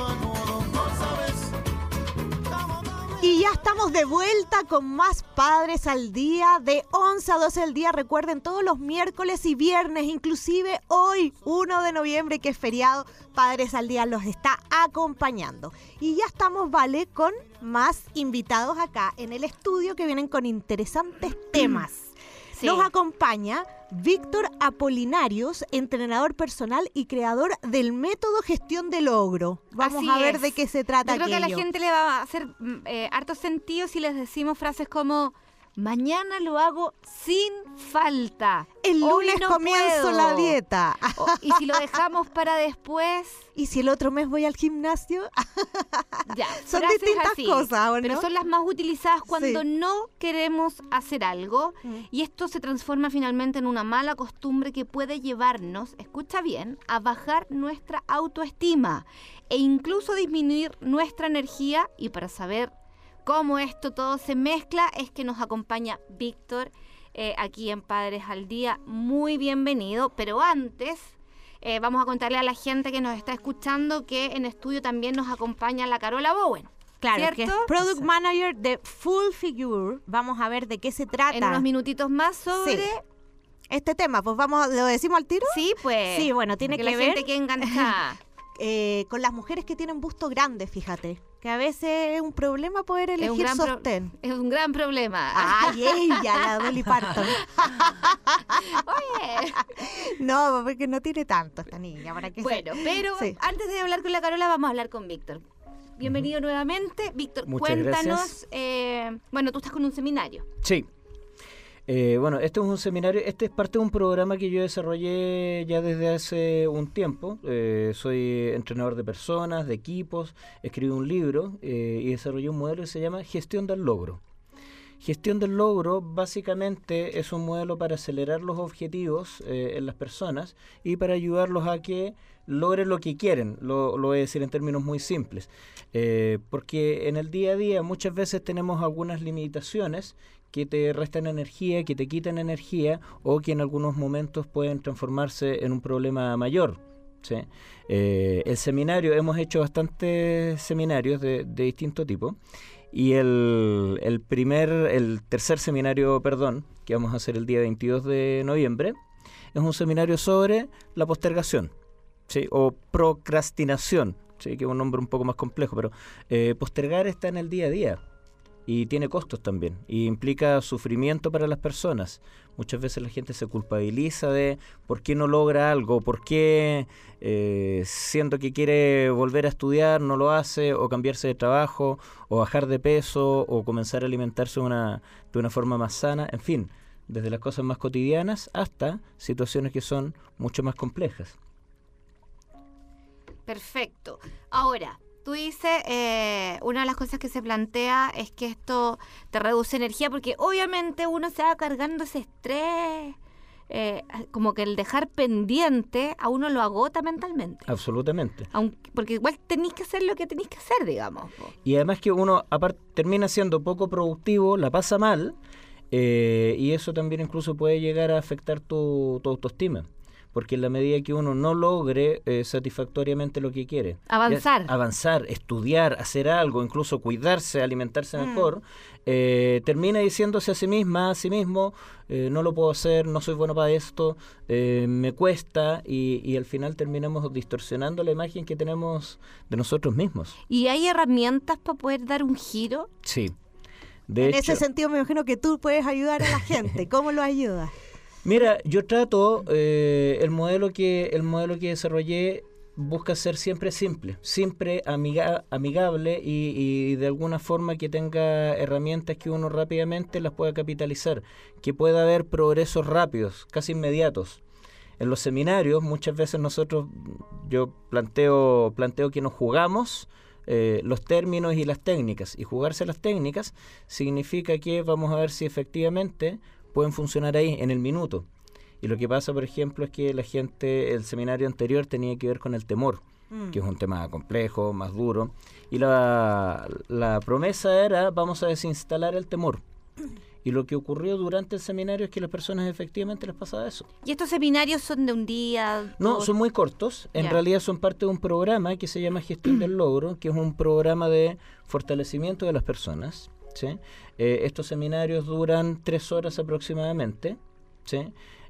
Y ya estamos de vuelta con más Padres al Día, de once a doce del día. Recuerden, todos los miércoles y viernes, inclusive hoy, primero de noviembre, que es feriado, Padres al Día los está acompañando. Y ya estamos, Vale, con más invitados acá en el estudio que vienen con interesantes temas. Sí. Nos acompaña Víctor Apolinarios, entrenador personal y creador del método Gestión de Logro. Vamos Así a ver es. de qué se trata Yo creo que a la aquello. gente le va a hacer mm, eh, harto sentido si les decimos frases como mañana lo hago sin falta. El Hoy lunes no comienzo puedo. la dieta. O- y si lo dejamos para después, ¿Y si el otro mes voy al gimnasio? ya. Son frases distintas así, cosas, ¿o no? pero son las más utilizadas cuando Sí. no queremos hacer algo Mm. y esto se transforma finalmente en una mala costumbre que puede llevarnos, escucha bien, a bajar nuestra autoestima e incluso disminuir nuestra energía. Y para saber cómo esto todo se mezcla es que nos acompaña Víctor eh, aquí en Padres al Día. Muy bienvenido, pero antes eh, vamos a contarle a la gente que nos está escuchando que en estudio también nos acompaña la Carola Bowen. Claro, ¿cierto? que es Product Manager de Full Figure. Vamos a ver de qué se trata. En unos minutitos más sobre... Sí. Este tema, pues vamos, ¿lo decimos al tiro? Sí, pues. Sí, bueno, tiene que que la ver gente que engancha. eh, con las mujeres que tienen busto grande, fíjate. Que a veces es un problema poder es, un elegir gran pro- sostén. es un gran problema. Ay, ella, la Dolly Parton. Oye. No, porque no tiene tanto esta niña. ¿Para qué se- Bueno, pero Sí. antes de hablar con la Carola, vamos a hablar con Víctor. Bienvenido nuevamente. Víctor, Muchas cuéntanos. gracias. eh, bueno, tú estás con un seminario. Sí. Eh, bueno, este es un seminario, este es parte de un programa que yo desarrollé ya desde hace un tiempo. Eh, soy entrenador de personas, de equipos, escribí un libro eh, y desarrollé un modelo que se llama Gestión del Logro. Gestión del logro básicamente es un modelo para acelerar los objetivos eh, en las personas y para ayudarlos a que logren lo que quieren, lo, lo voy a decir en términos muy simples, eh, porque en el día a día muchas veces tenemos algunas limitaciones que te restan energía, que te quitan energía o que en algunos momentos pueden transformarse en un problema mayor. ¿Sí? Eh, el seminario, hemos hecho bastantes seminarios de, de distinto tipo. Y el, el primer, el tercer seminario, perdón, que vamos a hacer el día veintidós de noviembre, es un seminario sobre la postergación, ¿sí? O procrastinación, ¿sí? Que es un nombre un poco más complejo, pero eh, postergar está en el día a día y tiene costos también, y implica sufrimiento para las personas. Muchas veces la gente se culpabiliza de por qué no logra algo, por qué eh, siendo que quiere volver a estudiar no lo hace, o cambiarse de trabajo, o bajar de peso, o comenzar a alimentarse una, de una forma más sana, en fin, desde las cosas más cotidianas hasta situaciones que son mucho más complejas. Perfecto. Ahora, tú dices, eh, una de las cosas que se plantea es que esto te reduce energía, porque obviamente uno se va cargando ese estrés, eh, como que el dejar pendiente a uno lo agota mentalmente. Absolutamente. Aunque, porque igual tenés que hacer lo que tenés que hacer, digamos. Y además que uno aparte termina siendo poco productivo, la pasa mal, eh, y eso también incluso puede llegar a afectar tu, tu autoestima. Porque en la medida que uno no logre eh, satisfactoriamente lo que quiere, avanzar, ya, avanzar, estudiar, hacer algo, incluso cuidarse, alimentarse mm. mejor, eh, termina diciéndose a sí misma, a sí mismo, eh, no lo puedo hacer, no soy bueno para esto, eh, me cuesta, y, y al final terminamos distorsionando la imagen que tenemos de nosotros mismos. ¿Y hay herramientas para poder dar un giro? Sí. De en hecho, ese sentido me imagino que tú puedes ayudar a la gente. ¿Cómo lo ayudas? Mira, yo trato, eh, el modelo que el modelo que desarrollé busca ser siempre simple, siempre amiga, amigable y, y de alguna forma que tenga herramientas que uno rápidamente las pueda capitalizar, que pueda haber progresos rápidos, casi inmediatos. En los seminarios muchas veces nosotros, yo planteo, planteo que nos jugamos eh, los términos y las técnicas, y jugarse las técnicas significa que vamos a ver si efectivamente pueden funcionar ahí en el minuto. Y lo que pasa, por ejemplo, es que la gente, el seminario anterior tenía que ver con el temor, mm. que es un tema complejo, más duro, y la, la promesa era, vamos a desinstalar el temor. Y lo que ocurrió durante el seminario es que a las personas efectivamente les pasaba eso. ¿Y estos seminarios son de un día? No, dos? Son muy cortos. En yeah. realidad son parte de un programa que se llama Gestión del Logro, que es un programa de fortalecimiento de las personas. ¿Sí? Eh, estos seminarios duran tres horas aproximadamente, ¿sí?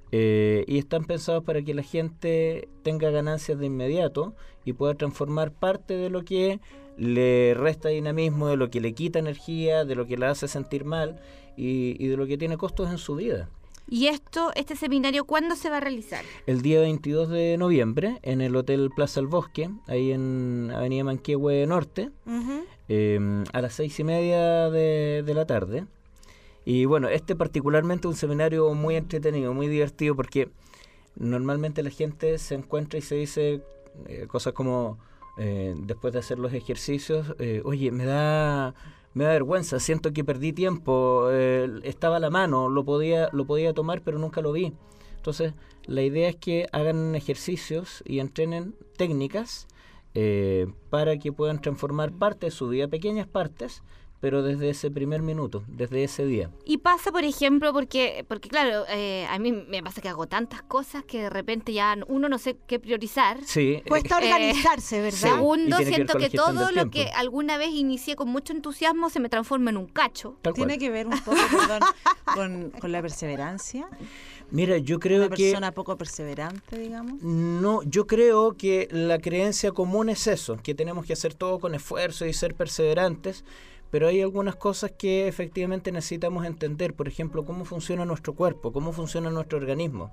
eh, y están pensados para que la gente tenga ganancias de inmediato y pueda transformar parte de lo que le resta dinamismo, de lo que le quita energía, de lo que la hace sentir mal y, y de lo que tiene costos en su vida. ¿Y esto, este seminario, cuándo se va a realizar? El día veintidós de noviembre en el Hotel Plaza El Bosque, ahí en Avenida Manquehue Norte, uh-huh. eh, a las seis y media de, de la tarde. Y bueno, este particularmente es un seminario muy entretenido, muy divertido, porque normalmente la gente se encuentra y se dice eh, cosas como, eh, después de hacer los ejercicios, eh, oye, me da... me da vergüenza, siento que perdí tiempo, eh, estaba a la mano, lo podía, lo podía tomar, pero nunca lo vi. Entonces, la idea es que hagan ejercicios y entrenen técnicas eh, para que puedan transformar parte de su vida, pequeñas partes, pero desde ese primer minuto, desde ese día. Y pasa, por ejemplo, porque, porque claro, eh, a mí me pasa que hago tantas cosas que de repente ya uno no sé qué priorizar. Sí. Cuesta organizarse, ¿verdad? Sí. Segundo, que siento que, que todo lo tiempo. que alguna vez inicié con mucho entusiasmo se me transforma en un cacho. Tal Tiene cual. que ver un poco, perdón, con, con la perseverancia. Mira, yo creo Una que... Una persona poco perseverante, digamos. No, yo creo que la creencia común es eso, que tenemos que hacer todo con esfuerzo y ser perseverantes, pero hay algunas cosas que efectivamente necesitamos entender, por ejemplo, cómo funciona nuestro cuerpo, cómo funciona nuestro organismo.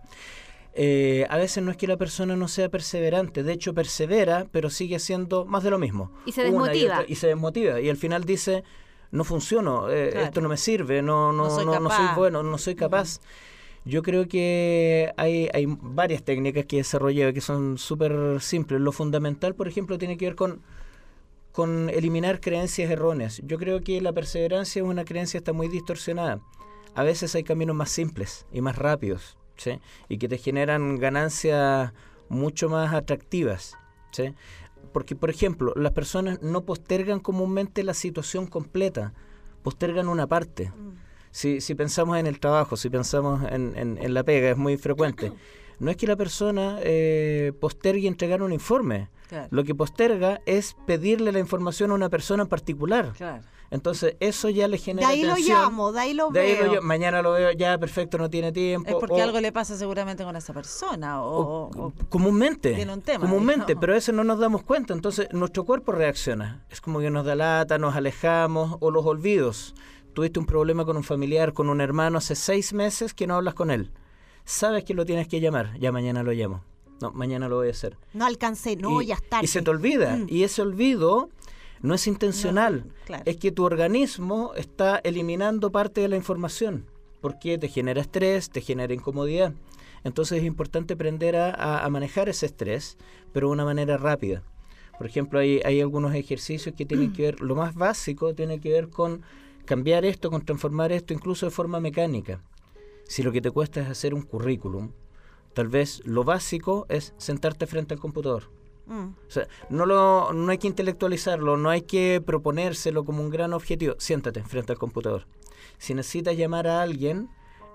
Eh, a veces no es que la persona no sea perseverante, de hecho persevera, pero sigue haciendo más de lo mismo. Y se desmotiva. Y, otra, y se desmotiva, y al final dice, no funciono, eh, Claro. esto no me sirve, no, no, No soy no, no soy capaz. bueno, no soy capaz. Yo creo que hay, hay varias técnicas que desarrollé que son súper simples. Lo fundamental, por ejemplo, tiene que ver con, con eliminar creencias erróneas. Yo creo que la perseverancia es una creencia que está muy distorsionada. A veces hay caminos más simples y más rápidos, ¿sí? Y que te generan ganancias mucho más atractivas, ¿sí? Porque, por ejemplo, las personas no postergan comúnmente la situación completa, postergan una parte. Si, si pensamos en el trabajo, si pensamos en, en, en la pega, es muy frecuente. No es que la persona eh, postergue entregar un informe. Claro. Lo que posterga es pedirle la información a una persona en particular. Claro. Entonces, eso ya le De genera ahí lo tensión. llamo, de ahí lo De ahí veo. lo llamo, mañana lo veo, ya, perfecto, no tiene tiempo. Es porque o- algo le pasa seguramente con esa persona. O, o- o- o- comúnmente, tiene un tema, comúnmente, digamos. pero a veces no nos damos cuenta, entonces nuestro cuerpo reacciona, es como que nos da lata, nos alejamos, o los olvidos. Tuviste un problema con un familiar, con un hermano hace seis meses que no hablas con él, sabes que lo tienes que llamar, ya mañana lo llamo, no, mañana lo voy a hacer. No alcancé, no, y, ya está. y se te olvida, Mm. y ese olvido no es intencional, No, claro. es que tu organismo está eliminando parte de la información, porque te genera estrés, te genera incomodidad. Entonces es importante aprender a, a- a manejar ese estrés, pero de una manera rápida. Por ejemplo, hay, hay algunos ejercicios que tienen que ver, lo más básico tiene que ver con cambiar esto, con transformar esto incluso de forma mecánica. Si lo que te cuesta es hacer un currículum, tal vez lo básico es sentarte frente al computador. Mm. O sea, no, lo, no hay que intelectualizarlo, no hay que proponérselo como un gran objetivo. Siéntate frente al computador. Si necesitas llamar a alguien,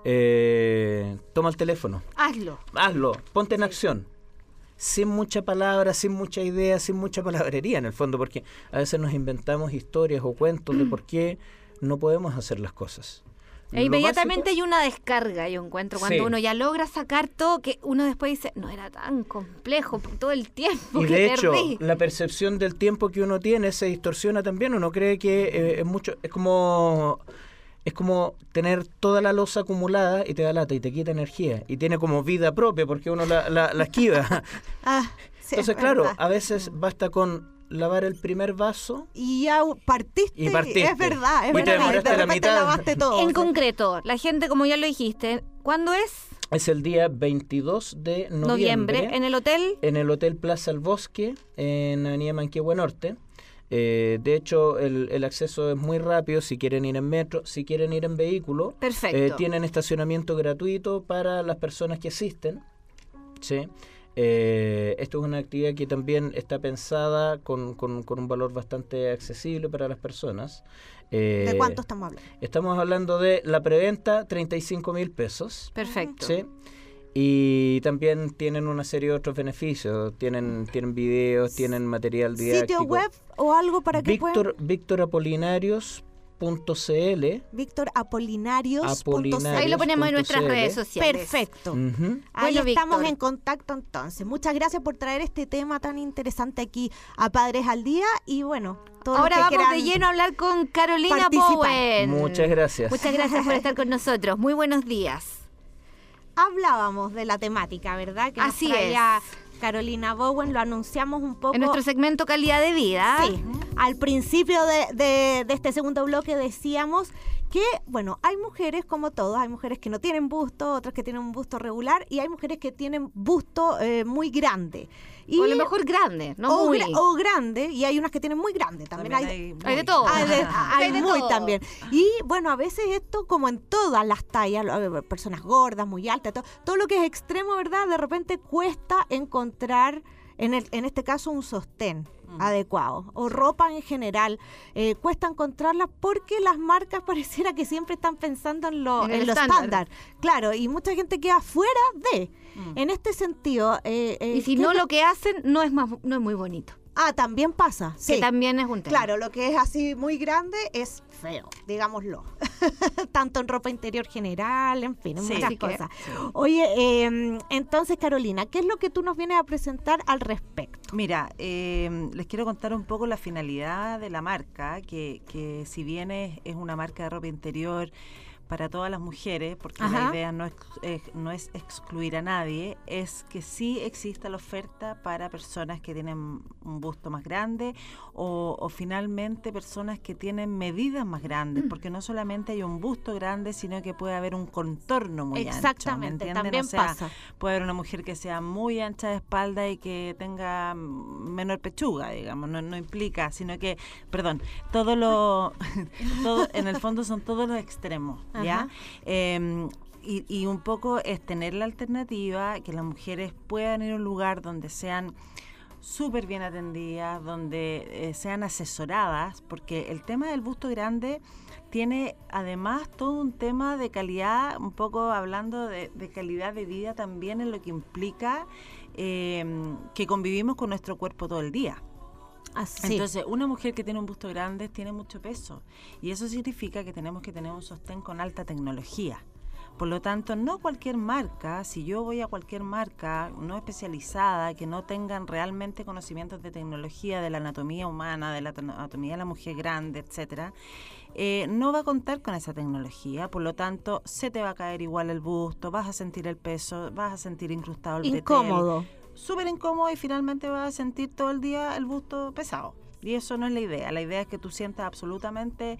eh, toma el teléfono. Hazlo. Hazlo, ponte en acción. Sin mucha palabra, sin mucha idea, sin mucha palabrería en el fondo, porque a veces nos inventamos historias o cuentos de por qué no podemos hacer las cosas. E Lo inmediatamente básico- hay una descarga, yo encuentro, cuando Sí. uno ya logra sacar todo, que uno después dice, no era tan complejo por todo el tiempo Y que de hecho, perdí. la percepción del tiempo que uno tiene se distorsiona también. Uno cree que eh, es mucho, es como es como tener toda la losa acumulada y te da lata y te quita energía y tiene como vida propia porque uno la, la, la esquiva. Ah, sí, Entonces, es claro, verdad. a veces basta con lavar el primer vaso. Y ya partiste, Y partiste. es verdad, es Y te verdad. demoraste de la repente mitad. lavaste todo. En sí. concreto, la gente, como ya lo dijiste, ¿cuándo es? Es el día veintidós de noviembre, Noviembre, en el hotel. en el Hotel Plaza El Bosque, en Avenida Manquehue Norte. Eh, de hecho, el, el acceso es muy rápido si quieren ir en metro, si quieren ir en vehículo. Perfecto. Eh, tienen estacionamiento gratuito para las personas que asisten. ¿Sí? Eh, esto es una actividad que también está pensada con, con, con un valor bastante accesible para las personas. Eh, ¿De cuánto estamos hablando? Estamos hablando de la preventa, treinta y cinco mil pesos. Perfecto. ¿Sí? Y también tienen una serie de otros beneficios. Tienen, tienen videos, tienen material didáctico. ¿Sitio web o algo para que puedan? Víctor, victorapolinarios punto c l. Víctor Apolinarios. Apolinarios. Ahí lo ponemos en nuestras punto c l. redes sociales. Perfecto. Ujú. Ahí Bueno, estamos Víctor. en contacto entonces. Muchas gracias por traer este tema tan interesante aquí a Padres al Día y bueno, todos Ahora los que vamos quieran de lleno a hablar con Carolina participar. Bowen. Muchas gracias. Muchas gracias por estar con nosotros. Muy buenos días. Hablábamos de la temática, ¿verdad? Que nos Así traía es. Carolina Bowen, lo anunciamos un poco. En nuestro segmento Calidad de Vida. Sí, al principio de, de- de este segundo bloque decíamos que, bueno, hay mujeres como todos, hay mujeres que no tienen busto, otras que tienen un busto regular y hay mujeres que tienen busto eh, muy grande. Y, O a lo mejor grande, no o, muy. gra- o grande, y hay unas que tienen muy grande también. También hay, hay Hay de muy. todo. hay de, hay Hay de muy todo. también. Y bueno, a veces esto, como en todas las tallas, lo- personas gordas, muy altas, todo, todo lo que es extremo, ¿verdad? De repente cuesta encontrar, en, el, en este caso, un sostén adecuado. O ropa en general, eh, cuesta encontrarla porque las marcas pareciera que siempre están pensando en lo, En en el lo estándar. estándar. Claro, y mucha gente queda fuera de. Mm. En este sentido... eh, eh, Y si ¿qué no, es lo que hacen no es más, no es muy bonito. Ah, también pasa. Que Sí. también es un tema. Claro, lo que es así muy grande es feo, digámoslo. Tanto en ropa interior general, en fin, en Sí, muchas así que- cosas. Oye, eh, entonces Carolina, ¿qué es lo que tú nos vienes a presentar al respecto? Mira, eh, les quiero contar un poco la finalidad de la marca, que, que si bien es, es una marca de ropa interior para todas las mujeres, porque Ajá. la idea no es, eh, no es excluir a nadie, es que sí exista la oferta para personas que tienen un busto más grande o, o finalmente personas que tienen medidas más grandes, mm. porque no solamente hay un busto grande, sino que puede haber un contorno muy Exactamente, ancho. ¿Me también o sea, pasa. Puede haber una mujer que sea muy ancha de espalda y que tenga menor pechuga, digamos, no, no implica, sino que, perdón, todo lo, todo, en el fondo son todos los extremos, ¿ya? Eh, y, y un poco es tener la alternativa, que las mujeres puedan ir a un lugar donde sean súper bien atendidas, donde eh, sean asesoradas, porque el tema del busto grande tiene además todo un tema de calidad, un poco hablando de, de calidad de vida también en lo que implica eh, que convivimos con nuestro cuerpo todo el día. Así. Entonces, una mujer que tiene un busto grande tiene mucho peso y eso significa que tenemos que tener un sostén con alta tecnología. Por lo tanto, no cualquier marca, si yo voy a cualquier marca no especializada, que no tengan realmente conocimientos de tecnología, de la anatomía humana, de la anatomía de la mujer grande, etcétera, eh, no va a contar con esa tecnología. Por lo tanto, se te va a caer igual el busto, vas a sentir el peso, vas a sentir incrustado el incómodo. bretel. Súper incómodo y finalmente vas a sentir todo el día el busto pesado. Y eso no es la idea. La idea es que tú sientas absolutamente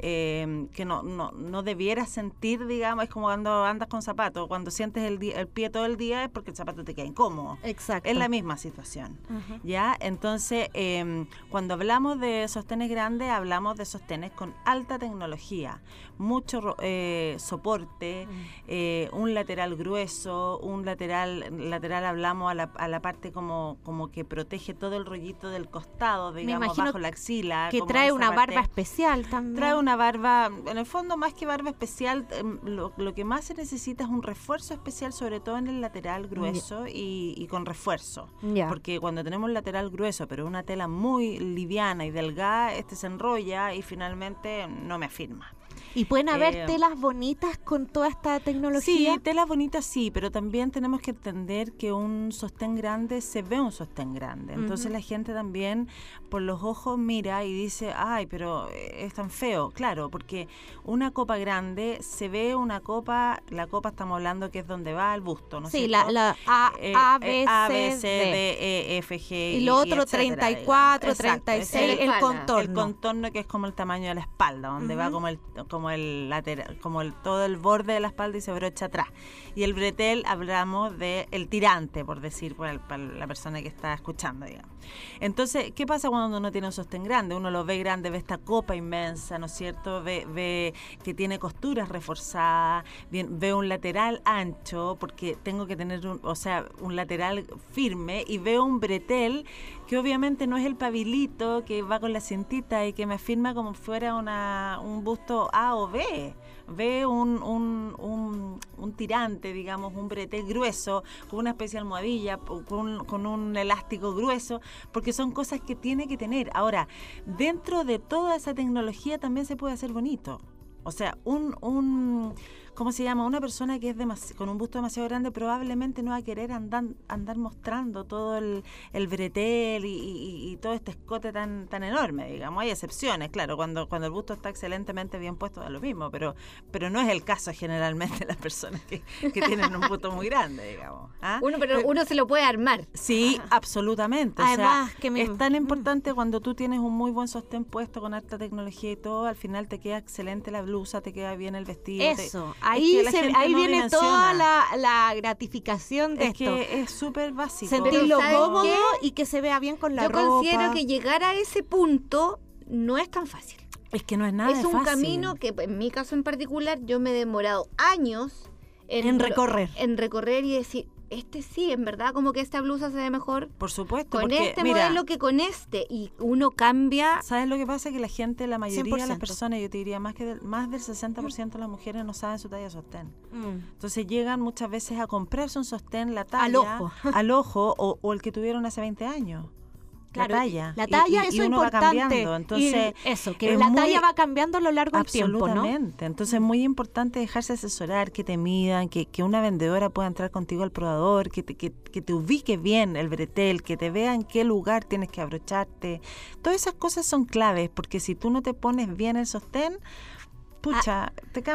eh, que no, no, no debieras sentir, digamos, es como cuando andas con zapatos. Cuando sientes el, el pie todo el día es porque el zapato te queda incómodo. Exacto. Es la misma situación. Uh-huh. ¿Ya? Entonces, eh, cuando hablamos de sostenes grandes, hablamos de sostenes con alta tecnología. Mucho eh, soporte, uh-huh. eh, un lateral grueso, un lateral, lateral hablamos a la, a la parte como, como que protege todo el rollito del costado, digamos, bajo la axila. Que como trae una parte, barba especial también. Trae una barba, en el fondo más que barba especial, eh, lo, lo que más se necesita es un refuerzo especial, sobre todo en el lateral grueso yeah. y, y con refuerzo. Yeah. Porque cuando tenemos lateral grueso, pero una tela muy liviana y delgada, este se enrolla y finalmente no me afirma. ¿Y pueden haber eh, telas bonitas con toda esta tecnología? Sí, telas bonitas sí, pero también tenemos que entender que un sostén grande se ve un sostén grande. Entonces uh-huh. la gente también por los ojos mira y dice, ay, pero es tan feo. Claro, porque una copa grande se ve una copa, la copa estamos hablando que es donde va el busto, ¿no es sí, cierto? Sí, la, la A, eh, A, B, A, C, B, C, D, D, E, F, G, y lo otro y etcétera, treinta y cuatro, digamos. treinta y seis, Exacto, el contorno. El contorno que es como el tamaño de la espalda, donde uh-huh. va como el como el lateral, como el todo el borde de la espalda y se brocha atrás. Y el bretel hablamos de el tirante, por decir, para, el, para la persona que está escuchando, digamos. Entonces, ¿qué pasa cuando uno tiene un sostén grande? Uno lo ve grande, ve esta copa inmensa, ¿no es cierto? Ve, ve que tiene costuras reforzadas, bien, ve un lateral ancho, porque tengo que tener, un, o sea, un lateral firme, y veo un bretel que obviamente no es el pabilito que va con la cintita y que me afirma como fuera una, un busto A o B. Ve un, un, un, un tirante, digamos, un bretel grueso, con una especie de almohadilla, con, con un elástico grueso, porque son cosas que tiene que tener. Ahora, dentro de toda esa tecnología también se puede hacer bonito. O sea, un, un ¿cómo se llama? Una persona que es demasi- con un busto demasiado grande probablemente no va a querer andar, andar mostrando todo el, el bretel y, y, y todo este escote tan tan enorme, digamos. Hay excepciones, claro, cuando cuando el busto está excelentemente bien puesto da lo mismo, pero pero no es el caso generalmente de las personas que, que tienen un busto muy grande, digamos. ¿Ah? Uno, pero uno se lo puede armar. Sí, absolutamente. O Además, sea, que me... es tan importante cuando tú tienes un muy buen sostén puesto con alta tecnología y todo, al final te queda excelente la blusa, te queda bien el vestido. Eso, te, ahí, es que se, ahí no viene dimensiona. toda la, la gratificación de es esto. Que es súper básico. Sentirlo cómodo qué? y que se vea bien con la Yo ropa. Yo considero que llegar a ese punto no es tan fácil. Es que no es nada Es un fácil. camino que, en mi caso en particular, yo me he demorado años en, en recorrer. En recorrer y decir, este sí, en verdad, como que esta blusa se ve mejor. Por supuesto. Con porque, este mira, modelo que con este. Y uno cambia. ¿Sabes lo que pasa? Que la gente, la mayoría cien por ciento de las personas, yo te diría más que del, más del sesenta por ciento de las mujeres no saben su talla de sostén. Mm. Entonces llegan muchas veces a comprarse un sostén, la talla. Al ojo. Al ojo o, o el que tuvieron hace veinte años. Claro, la talla. La talla, y, y, eso y es uno importante. Va cambiando. Entonces, y eso, que es la muy, talla va cambiando a lo largo del tiempo, ¿no? Absolutamente. Entonces es muy importante dejarse asesorar, que te midan, que, que una vendedora pueda entrar contigo al probador, que te, que, que te ubique bien el bretel, que te vea en qué lugar tienes que abrocharte. Todas esas cosas son claves, porque si tú no te pones bien el sostén, pucha, ah, te cambia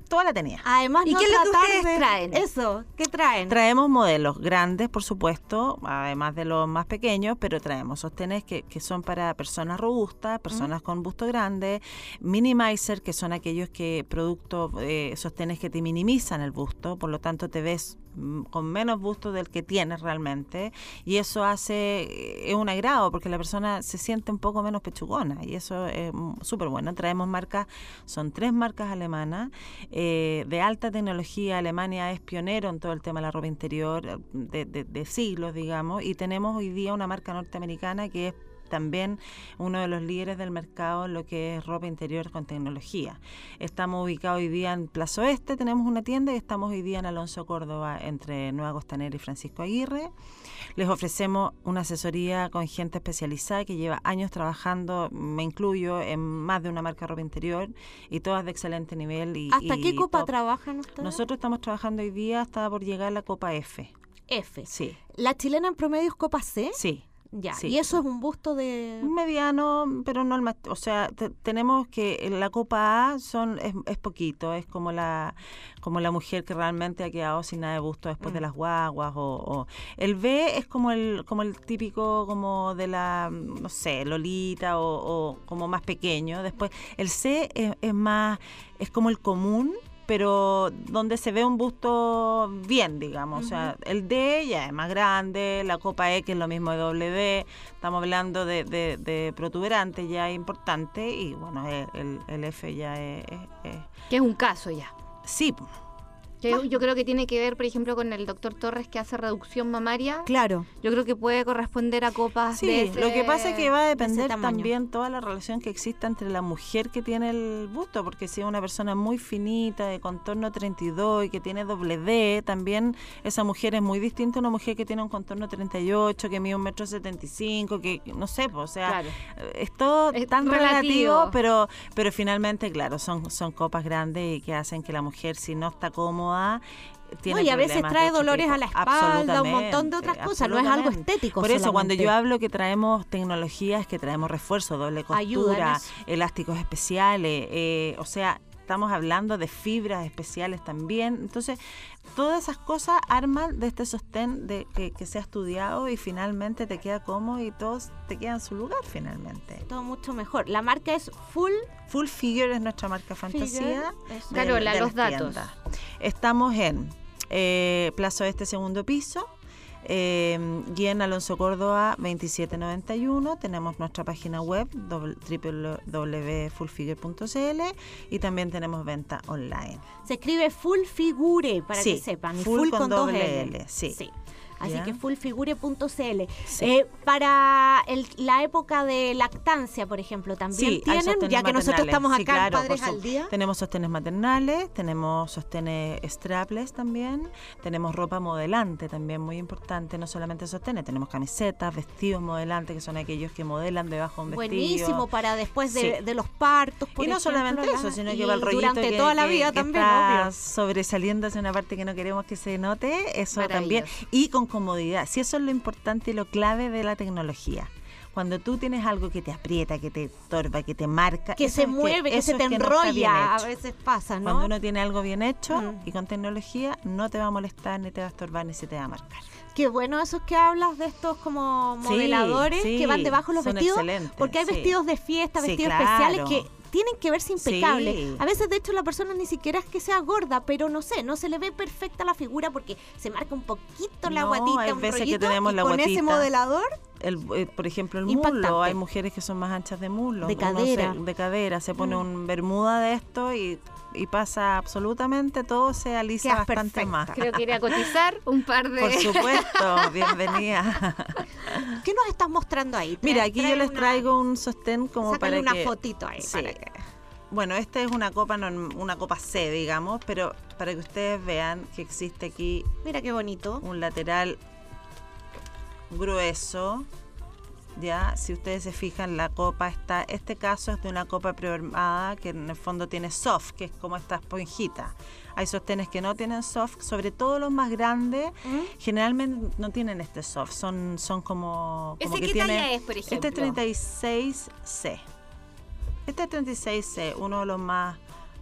toda la tenía. Además, ¿Y no qué es lo que tratar ustedes de- traen? Eso, ¿qué traen? Traemos modelos grandes, por supuesto, además de los más pequeños, pero traemos sostenes que, que son para personas robustas, personas con busto grande, minimizer, que son aquellos que productos, eh, sostenes que te minimizan el busto, por lo tanto te ves mm, con menos busto del que tienes realmente, y eso hace, eh, es un agrado, porque la persona se siente un poco menos pechugona, y eso es mm, súper bueno. Traemos marcas, son tres marcas alemanas, eh, de alta tecnología. Alemania es pionero en todo el tema de la ropa interior, de, de, de siglos, digamos, y tenemos hoy día una marca norteamericana que es también uno de los líderes del mercado en lo que es ropa interior con tecnología. Estamos ubicados hoy día en Plaza Oeste, tenemos una tienda, y estamos hoy día en Alonso Córdoba, entre Nueva Costanera y Francisco Aguirre. Les ofrecemos una asesoría con gente especializada que lleva años trabajando, me incluyo, en más de una marca de ropa interior, y todas de excelente nivel. Y, ¿Hasta y qué copa top. trabajan ustedes? Nosotros estamos trabajando hoy día hasta por llegar a la Copa F. F. Sí, ¿La chilena en promedio es copa C? sí. Ya, Sí. y eso es un busto de... Un mediano, pero no el más, o sea, te- tenemos que la Copa A son es, es poquito, es como la como la mujer que realmente ha quedado sin nada de busto después Mm. de las guaguas, o, o el B es como el como el típico como de la, no sé, Lolita, o, o como más pequeño. Después el C es, es más, es como el común, pero donde se ve un busto bien, digamos. O sea, el D ya es más grande, la Copa E, que es lo mismo de doble D, estamos hablando de, de, de protuberante ya importante, y bueno, el, el, el F ya es, es- es- Que es un caso ya. Sí, Que yo creo que tiene que ver, por ejemplo, con el doctor Torres, que hace reducción mamaria. Claro. Yo creo que puede corresponder a copas sí, de ese- lo que pasa es que va a ese depender tamaño. también toda la relación que exista entre la mujer que tiene el busto, porque si es una persona muy finita, de contorno treinta y dos y que tiene doble D, también esa mujer es muy distinta a una mujer que tiene un contorno treinta y ocho, que mide un metro setenta y cinco, que no sé, pues, o sea, Claro. es todo Es tan relativo. relativo, pero pero finalmente, claro, son, son copas grandes y que hacen que la mujer, si no está cómoda, tiene No, y a veces problemas de trae otro dolores tipo. a la espalda, un montón de Absolutamente, otras cosas, no es algo absolutamente. estético Por eso, cuando solamente. yo hablo que traemos tecnologías, que traemos refuerzo, doble Ayudan costura, eso. elásticos especiales, eh, o sea, estamos hablando de fibras especiales también. Entonces, todas esas cosas arman de este sostén de que, que se ha estudiado, y finalmente te queda cómodo y todos te quedan en su lugar finalmente. Todo mucho mejor. La marca es Full Full Figure es nuestra marca fantasía. eso. de- Carola, de los las datos. tiendas. Estamos en eh, Plaza Oeste, segundo piso, eh, y en Alonso Córdoba veintisiete noventa y uno. Tenemos nuestra página web doble- doble u doble u doble u punto full figure punto c l, y también tenemos venta online. Se escribe Full Figure, para Sí, que sepan. Y full full con con, dos doble L. L, sí. Así ¿Ya? que fullfigure punto c l. Sí. Eh, para el- la época de lactancia, por ejemplo, también Sí, hay tienen, sostenes ya que nosotros maternales. estamos Sí, acá claro, en Padres por su- al Día. Tenemos sostenes maternales, tenemos sostenes strapless también, tenemos ropa modelante también, muy importante, no solamente sostenes, tenemos camisetas, vestidos modelantes, que son aquellos que modelan debajo de un vestido. Buenísimo para después de, Sí. de los partos, por Y no ejemplo, solamente la- eso, sino y que va el rollito durante que, toda la que- vida que también, está obvio. sobresaliendo hacia una parte que no queremos que se note, eso también. Maravilloso. Y con comodidad, si eso es lo importante y lo clave de la tecnología. Cuando tú tienes algo que te aprieta, que te estorba, que te marca, que eso se es mueve, que, eso se es te que no está bien enrolla, a hecho. veces pasa, ¿no? Cuando uno tiene algo bien hecho Mm. y con tecnología, no te va a molestar, ni te va a estorbar, ni se te va a marcar. Qué bueno esos que hablas de estos como Sí, modeladores sí, que van debajo de los son vestidos, excelentes, porque hay sí. vestidos de fiesta, Sí, vestidos claro. especiales que tienen que verse impecables. Sí. A veces, de hecho, la persona ni siquiera es que sea gorda, pero no sé, no se le ve perfecta la figura porque se marca un poquito la No, guatita, hay un veces que rollito, tenemos y la con ese guatita. modelador, El, eh, por ejemplo, el Impactante. muslo, hay mujeres que son más anchas de muslo. De Uno cadera. se- de cadera, se pone Mm. un bermuda de esto y, y pasa absolutamente todo, se alisa Quedas bastante perfecta. más. Creo que iré a cotizar un par de... Por supuesto, bienvenida. ¿qué nos estás mostrando ahí? Trae- Mira, aquí trae yo les una- traigo un sostén como sácale para una que... fotito ahí. Sí. Para que... Bueno, esta es una copa, norm- una copa C, digamos, pero para que ustedes vean que existe aquí Mira qué bonito. un lateral grueso. Ya, si ustedes se fijan, la copa está, este caso es de una copa prearmada que en el fondo tiene soft, que es como esta esponjita. Hay sostenes que no tienen soft, sobre todo los más grandes, ¿Mm? generalmente no tienen este soft, son, son como, como ¿Ese que qué tiene, talla es, por ejemplo? Este es treinta y seis C. Este es treinta y seis C, uno de los más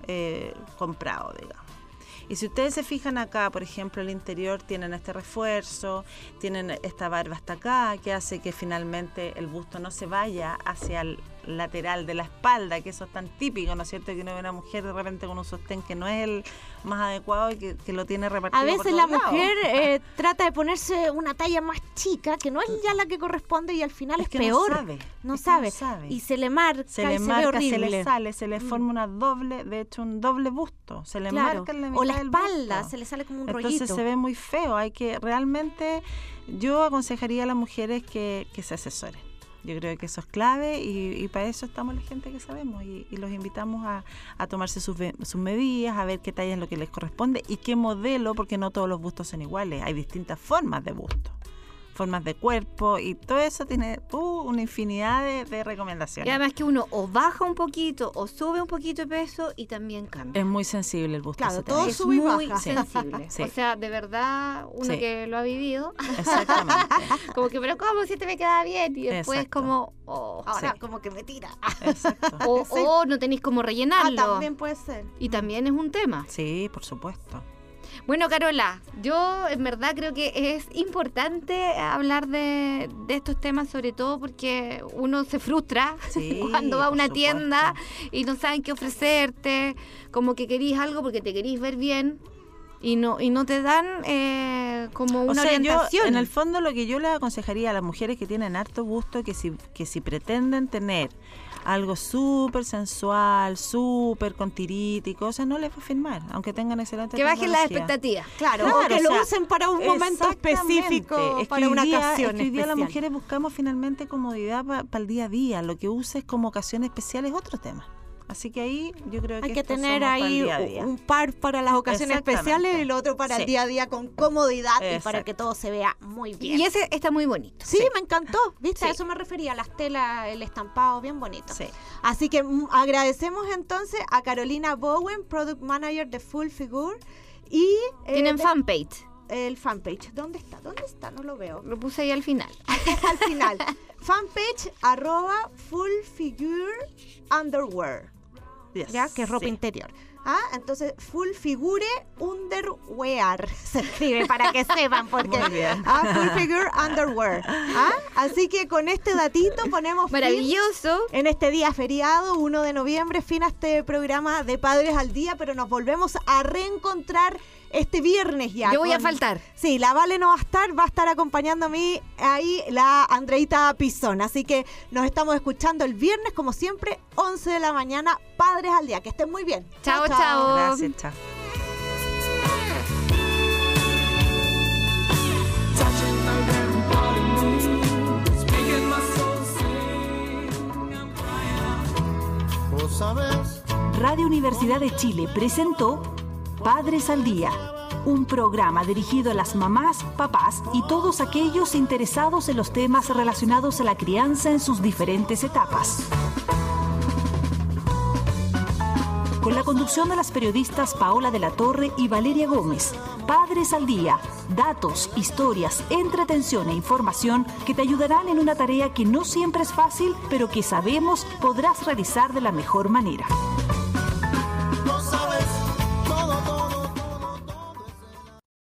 eh, comprado, digamos. Y si ustedes se fijan acá, por ejemplo, el interior tienen este refuerzo, tienen esta barba hasta acá, que hace que finalmente el busto no se vaya hacia el lateral de la espalda, que eso es tan típico, ¿no es cierto? Que uno ve una mujer de repente con un sostén que no es el más adecuado y que, que lo tiene repartido. A veces por la todos mujer lados. eh, trata de ponerse una talla más chica, que no es ya la que corresponde y al final es, Es que peor. no sabe, No es que sabe. no sabe. Y se le marca, se y le se ve marca, horrible. se le sale, se le Mm. forma una doble, de hecho un doble busto, se le Claro. marca en la mitad O la del espalda, busto. se le sale como un Entonces rollito. se ve muy feo. Hay que realmente, yo aconsejaría a las mujeres que, que se asesoren. Yo creo que eso es clave y, y para eso estamos la gente que sabemos y, y los invitamos a, a tomarse sus, ve- sus medidas, a ver qué talla es lo que les corresponde y qué modelo, porque no todos los bustos son iguales. Hay distintas formas de busto, formas de cuerpo y todo eso tiene uh, una infinidad de, de recomendaciones. Y además que uno o baja un poquito o sube un poquito de peso y también cambia. Es muy sensible el busto. Claro, ese todo tema. Es sube y muy baja. sensible. Sí. O sea, de verdad, uno Sí. que lo ha vivido, Exactamente. como que, pero ¿cómo si te me queda bien? Y después Exacto. como, oh, Ahora Sí. como que me tira. Exacto. o, Sí. o no tenéis cómo Ah, rellenarlo. también puede ser. Y también es un tema. Sí, por supuesto. Bueno, Carola, yo en verdad creo que es importante hablar de, de estos temas, sobre todo porque uno se frustra Sí, cuando va a por una supuesto. tienda y no saben qué ofrecerte, como que querís algo porque te querís ver bien y no y no te dan eh, como una o sea, yo, orientación. en el fondo lo que yo les aconsejaría a las mujeres que tienen harto gusto, que si, que si pretenden tener algo súper sensual, súper con tirita y cosas, no les va a firmar, aunque tengan excelente que bajen las tecnología. expectativas. Claro, Claro, o que o lo sea, usen para un momento Exactamente. específico, Es que para hoy una día- ocasión es que hoy día las especial. mujeres buscamos finalmente comodidad para el día a día. Lo que uses como ocasiones especiales es otro tema. Así que ahí yo creo que Hay que estos tener somos para el ahí día a día. un par para las ocasiones Exactamente. especiales y el otro para el Sí. día a día con comodidad y para Exacto. que todo se vea muy bien. Y ese está muy bonito. Sí, me encantó, ¿viste? Sí. A eso me refería, las telas, el estampado, bien bonito. Sí. Así que mm, agradecemos entonces a Carolina Bowen, Product Manager de Full Figure. Y eh, Tienen de- fanpage. el fanpage. ¿Dónde está? ¿Dónde está? No lo veo. Lo puse ahí al final. Al final. Fanpage arroba Full Figure Underwear. Yes. ¿Ya? Que es ropa Sí. interior. ¿Ah? Entonces, Full Figure Underwear se escribe para que sepan porque Muy bien. ¿Ah? Full Figure Underwear. ¿Ah? Así que con este datito ponemos fin Maravilloso. en este día feriado, uno de noviembre, fin a este programa de Padres al Día, pero nos volvemos a reencontrar este viernes ya. Yo voy a con- faltar. Sí, la Vale no va a estar, va a estar acompañando a mí ahí la Andreita Pizón. Así que nos estamos escuchando el viernes, como siempre, once de la mañana, Padres al Día. Que estén muy bien. Chao, chao. Gracias, chao. Touching my very part of me, speaking my soul, sing, I'm crying out. Vos sabés. Radio Universidad de Chile presentó Padres al Día, un programa dirigido a las mamás, papás y todos aquellos interesados en los temas relacionados a la crianza en sus diferentes etapas. Con la conducción de las periodistas Paola de la Torre y Valeria Gómez. Padres al Día, datos, historias, entretención e información que te ayudarán en una tarea que no siempre es fácil, pero que sabemos podrás realizar de la mejor manera.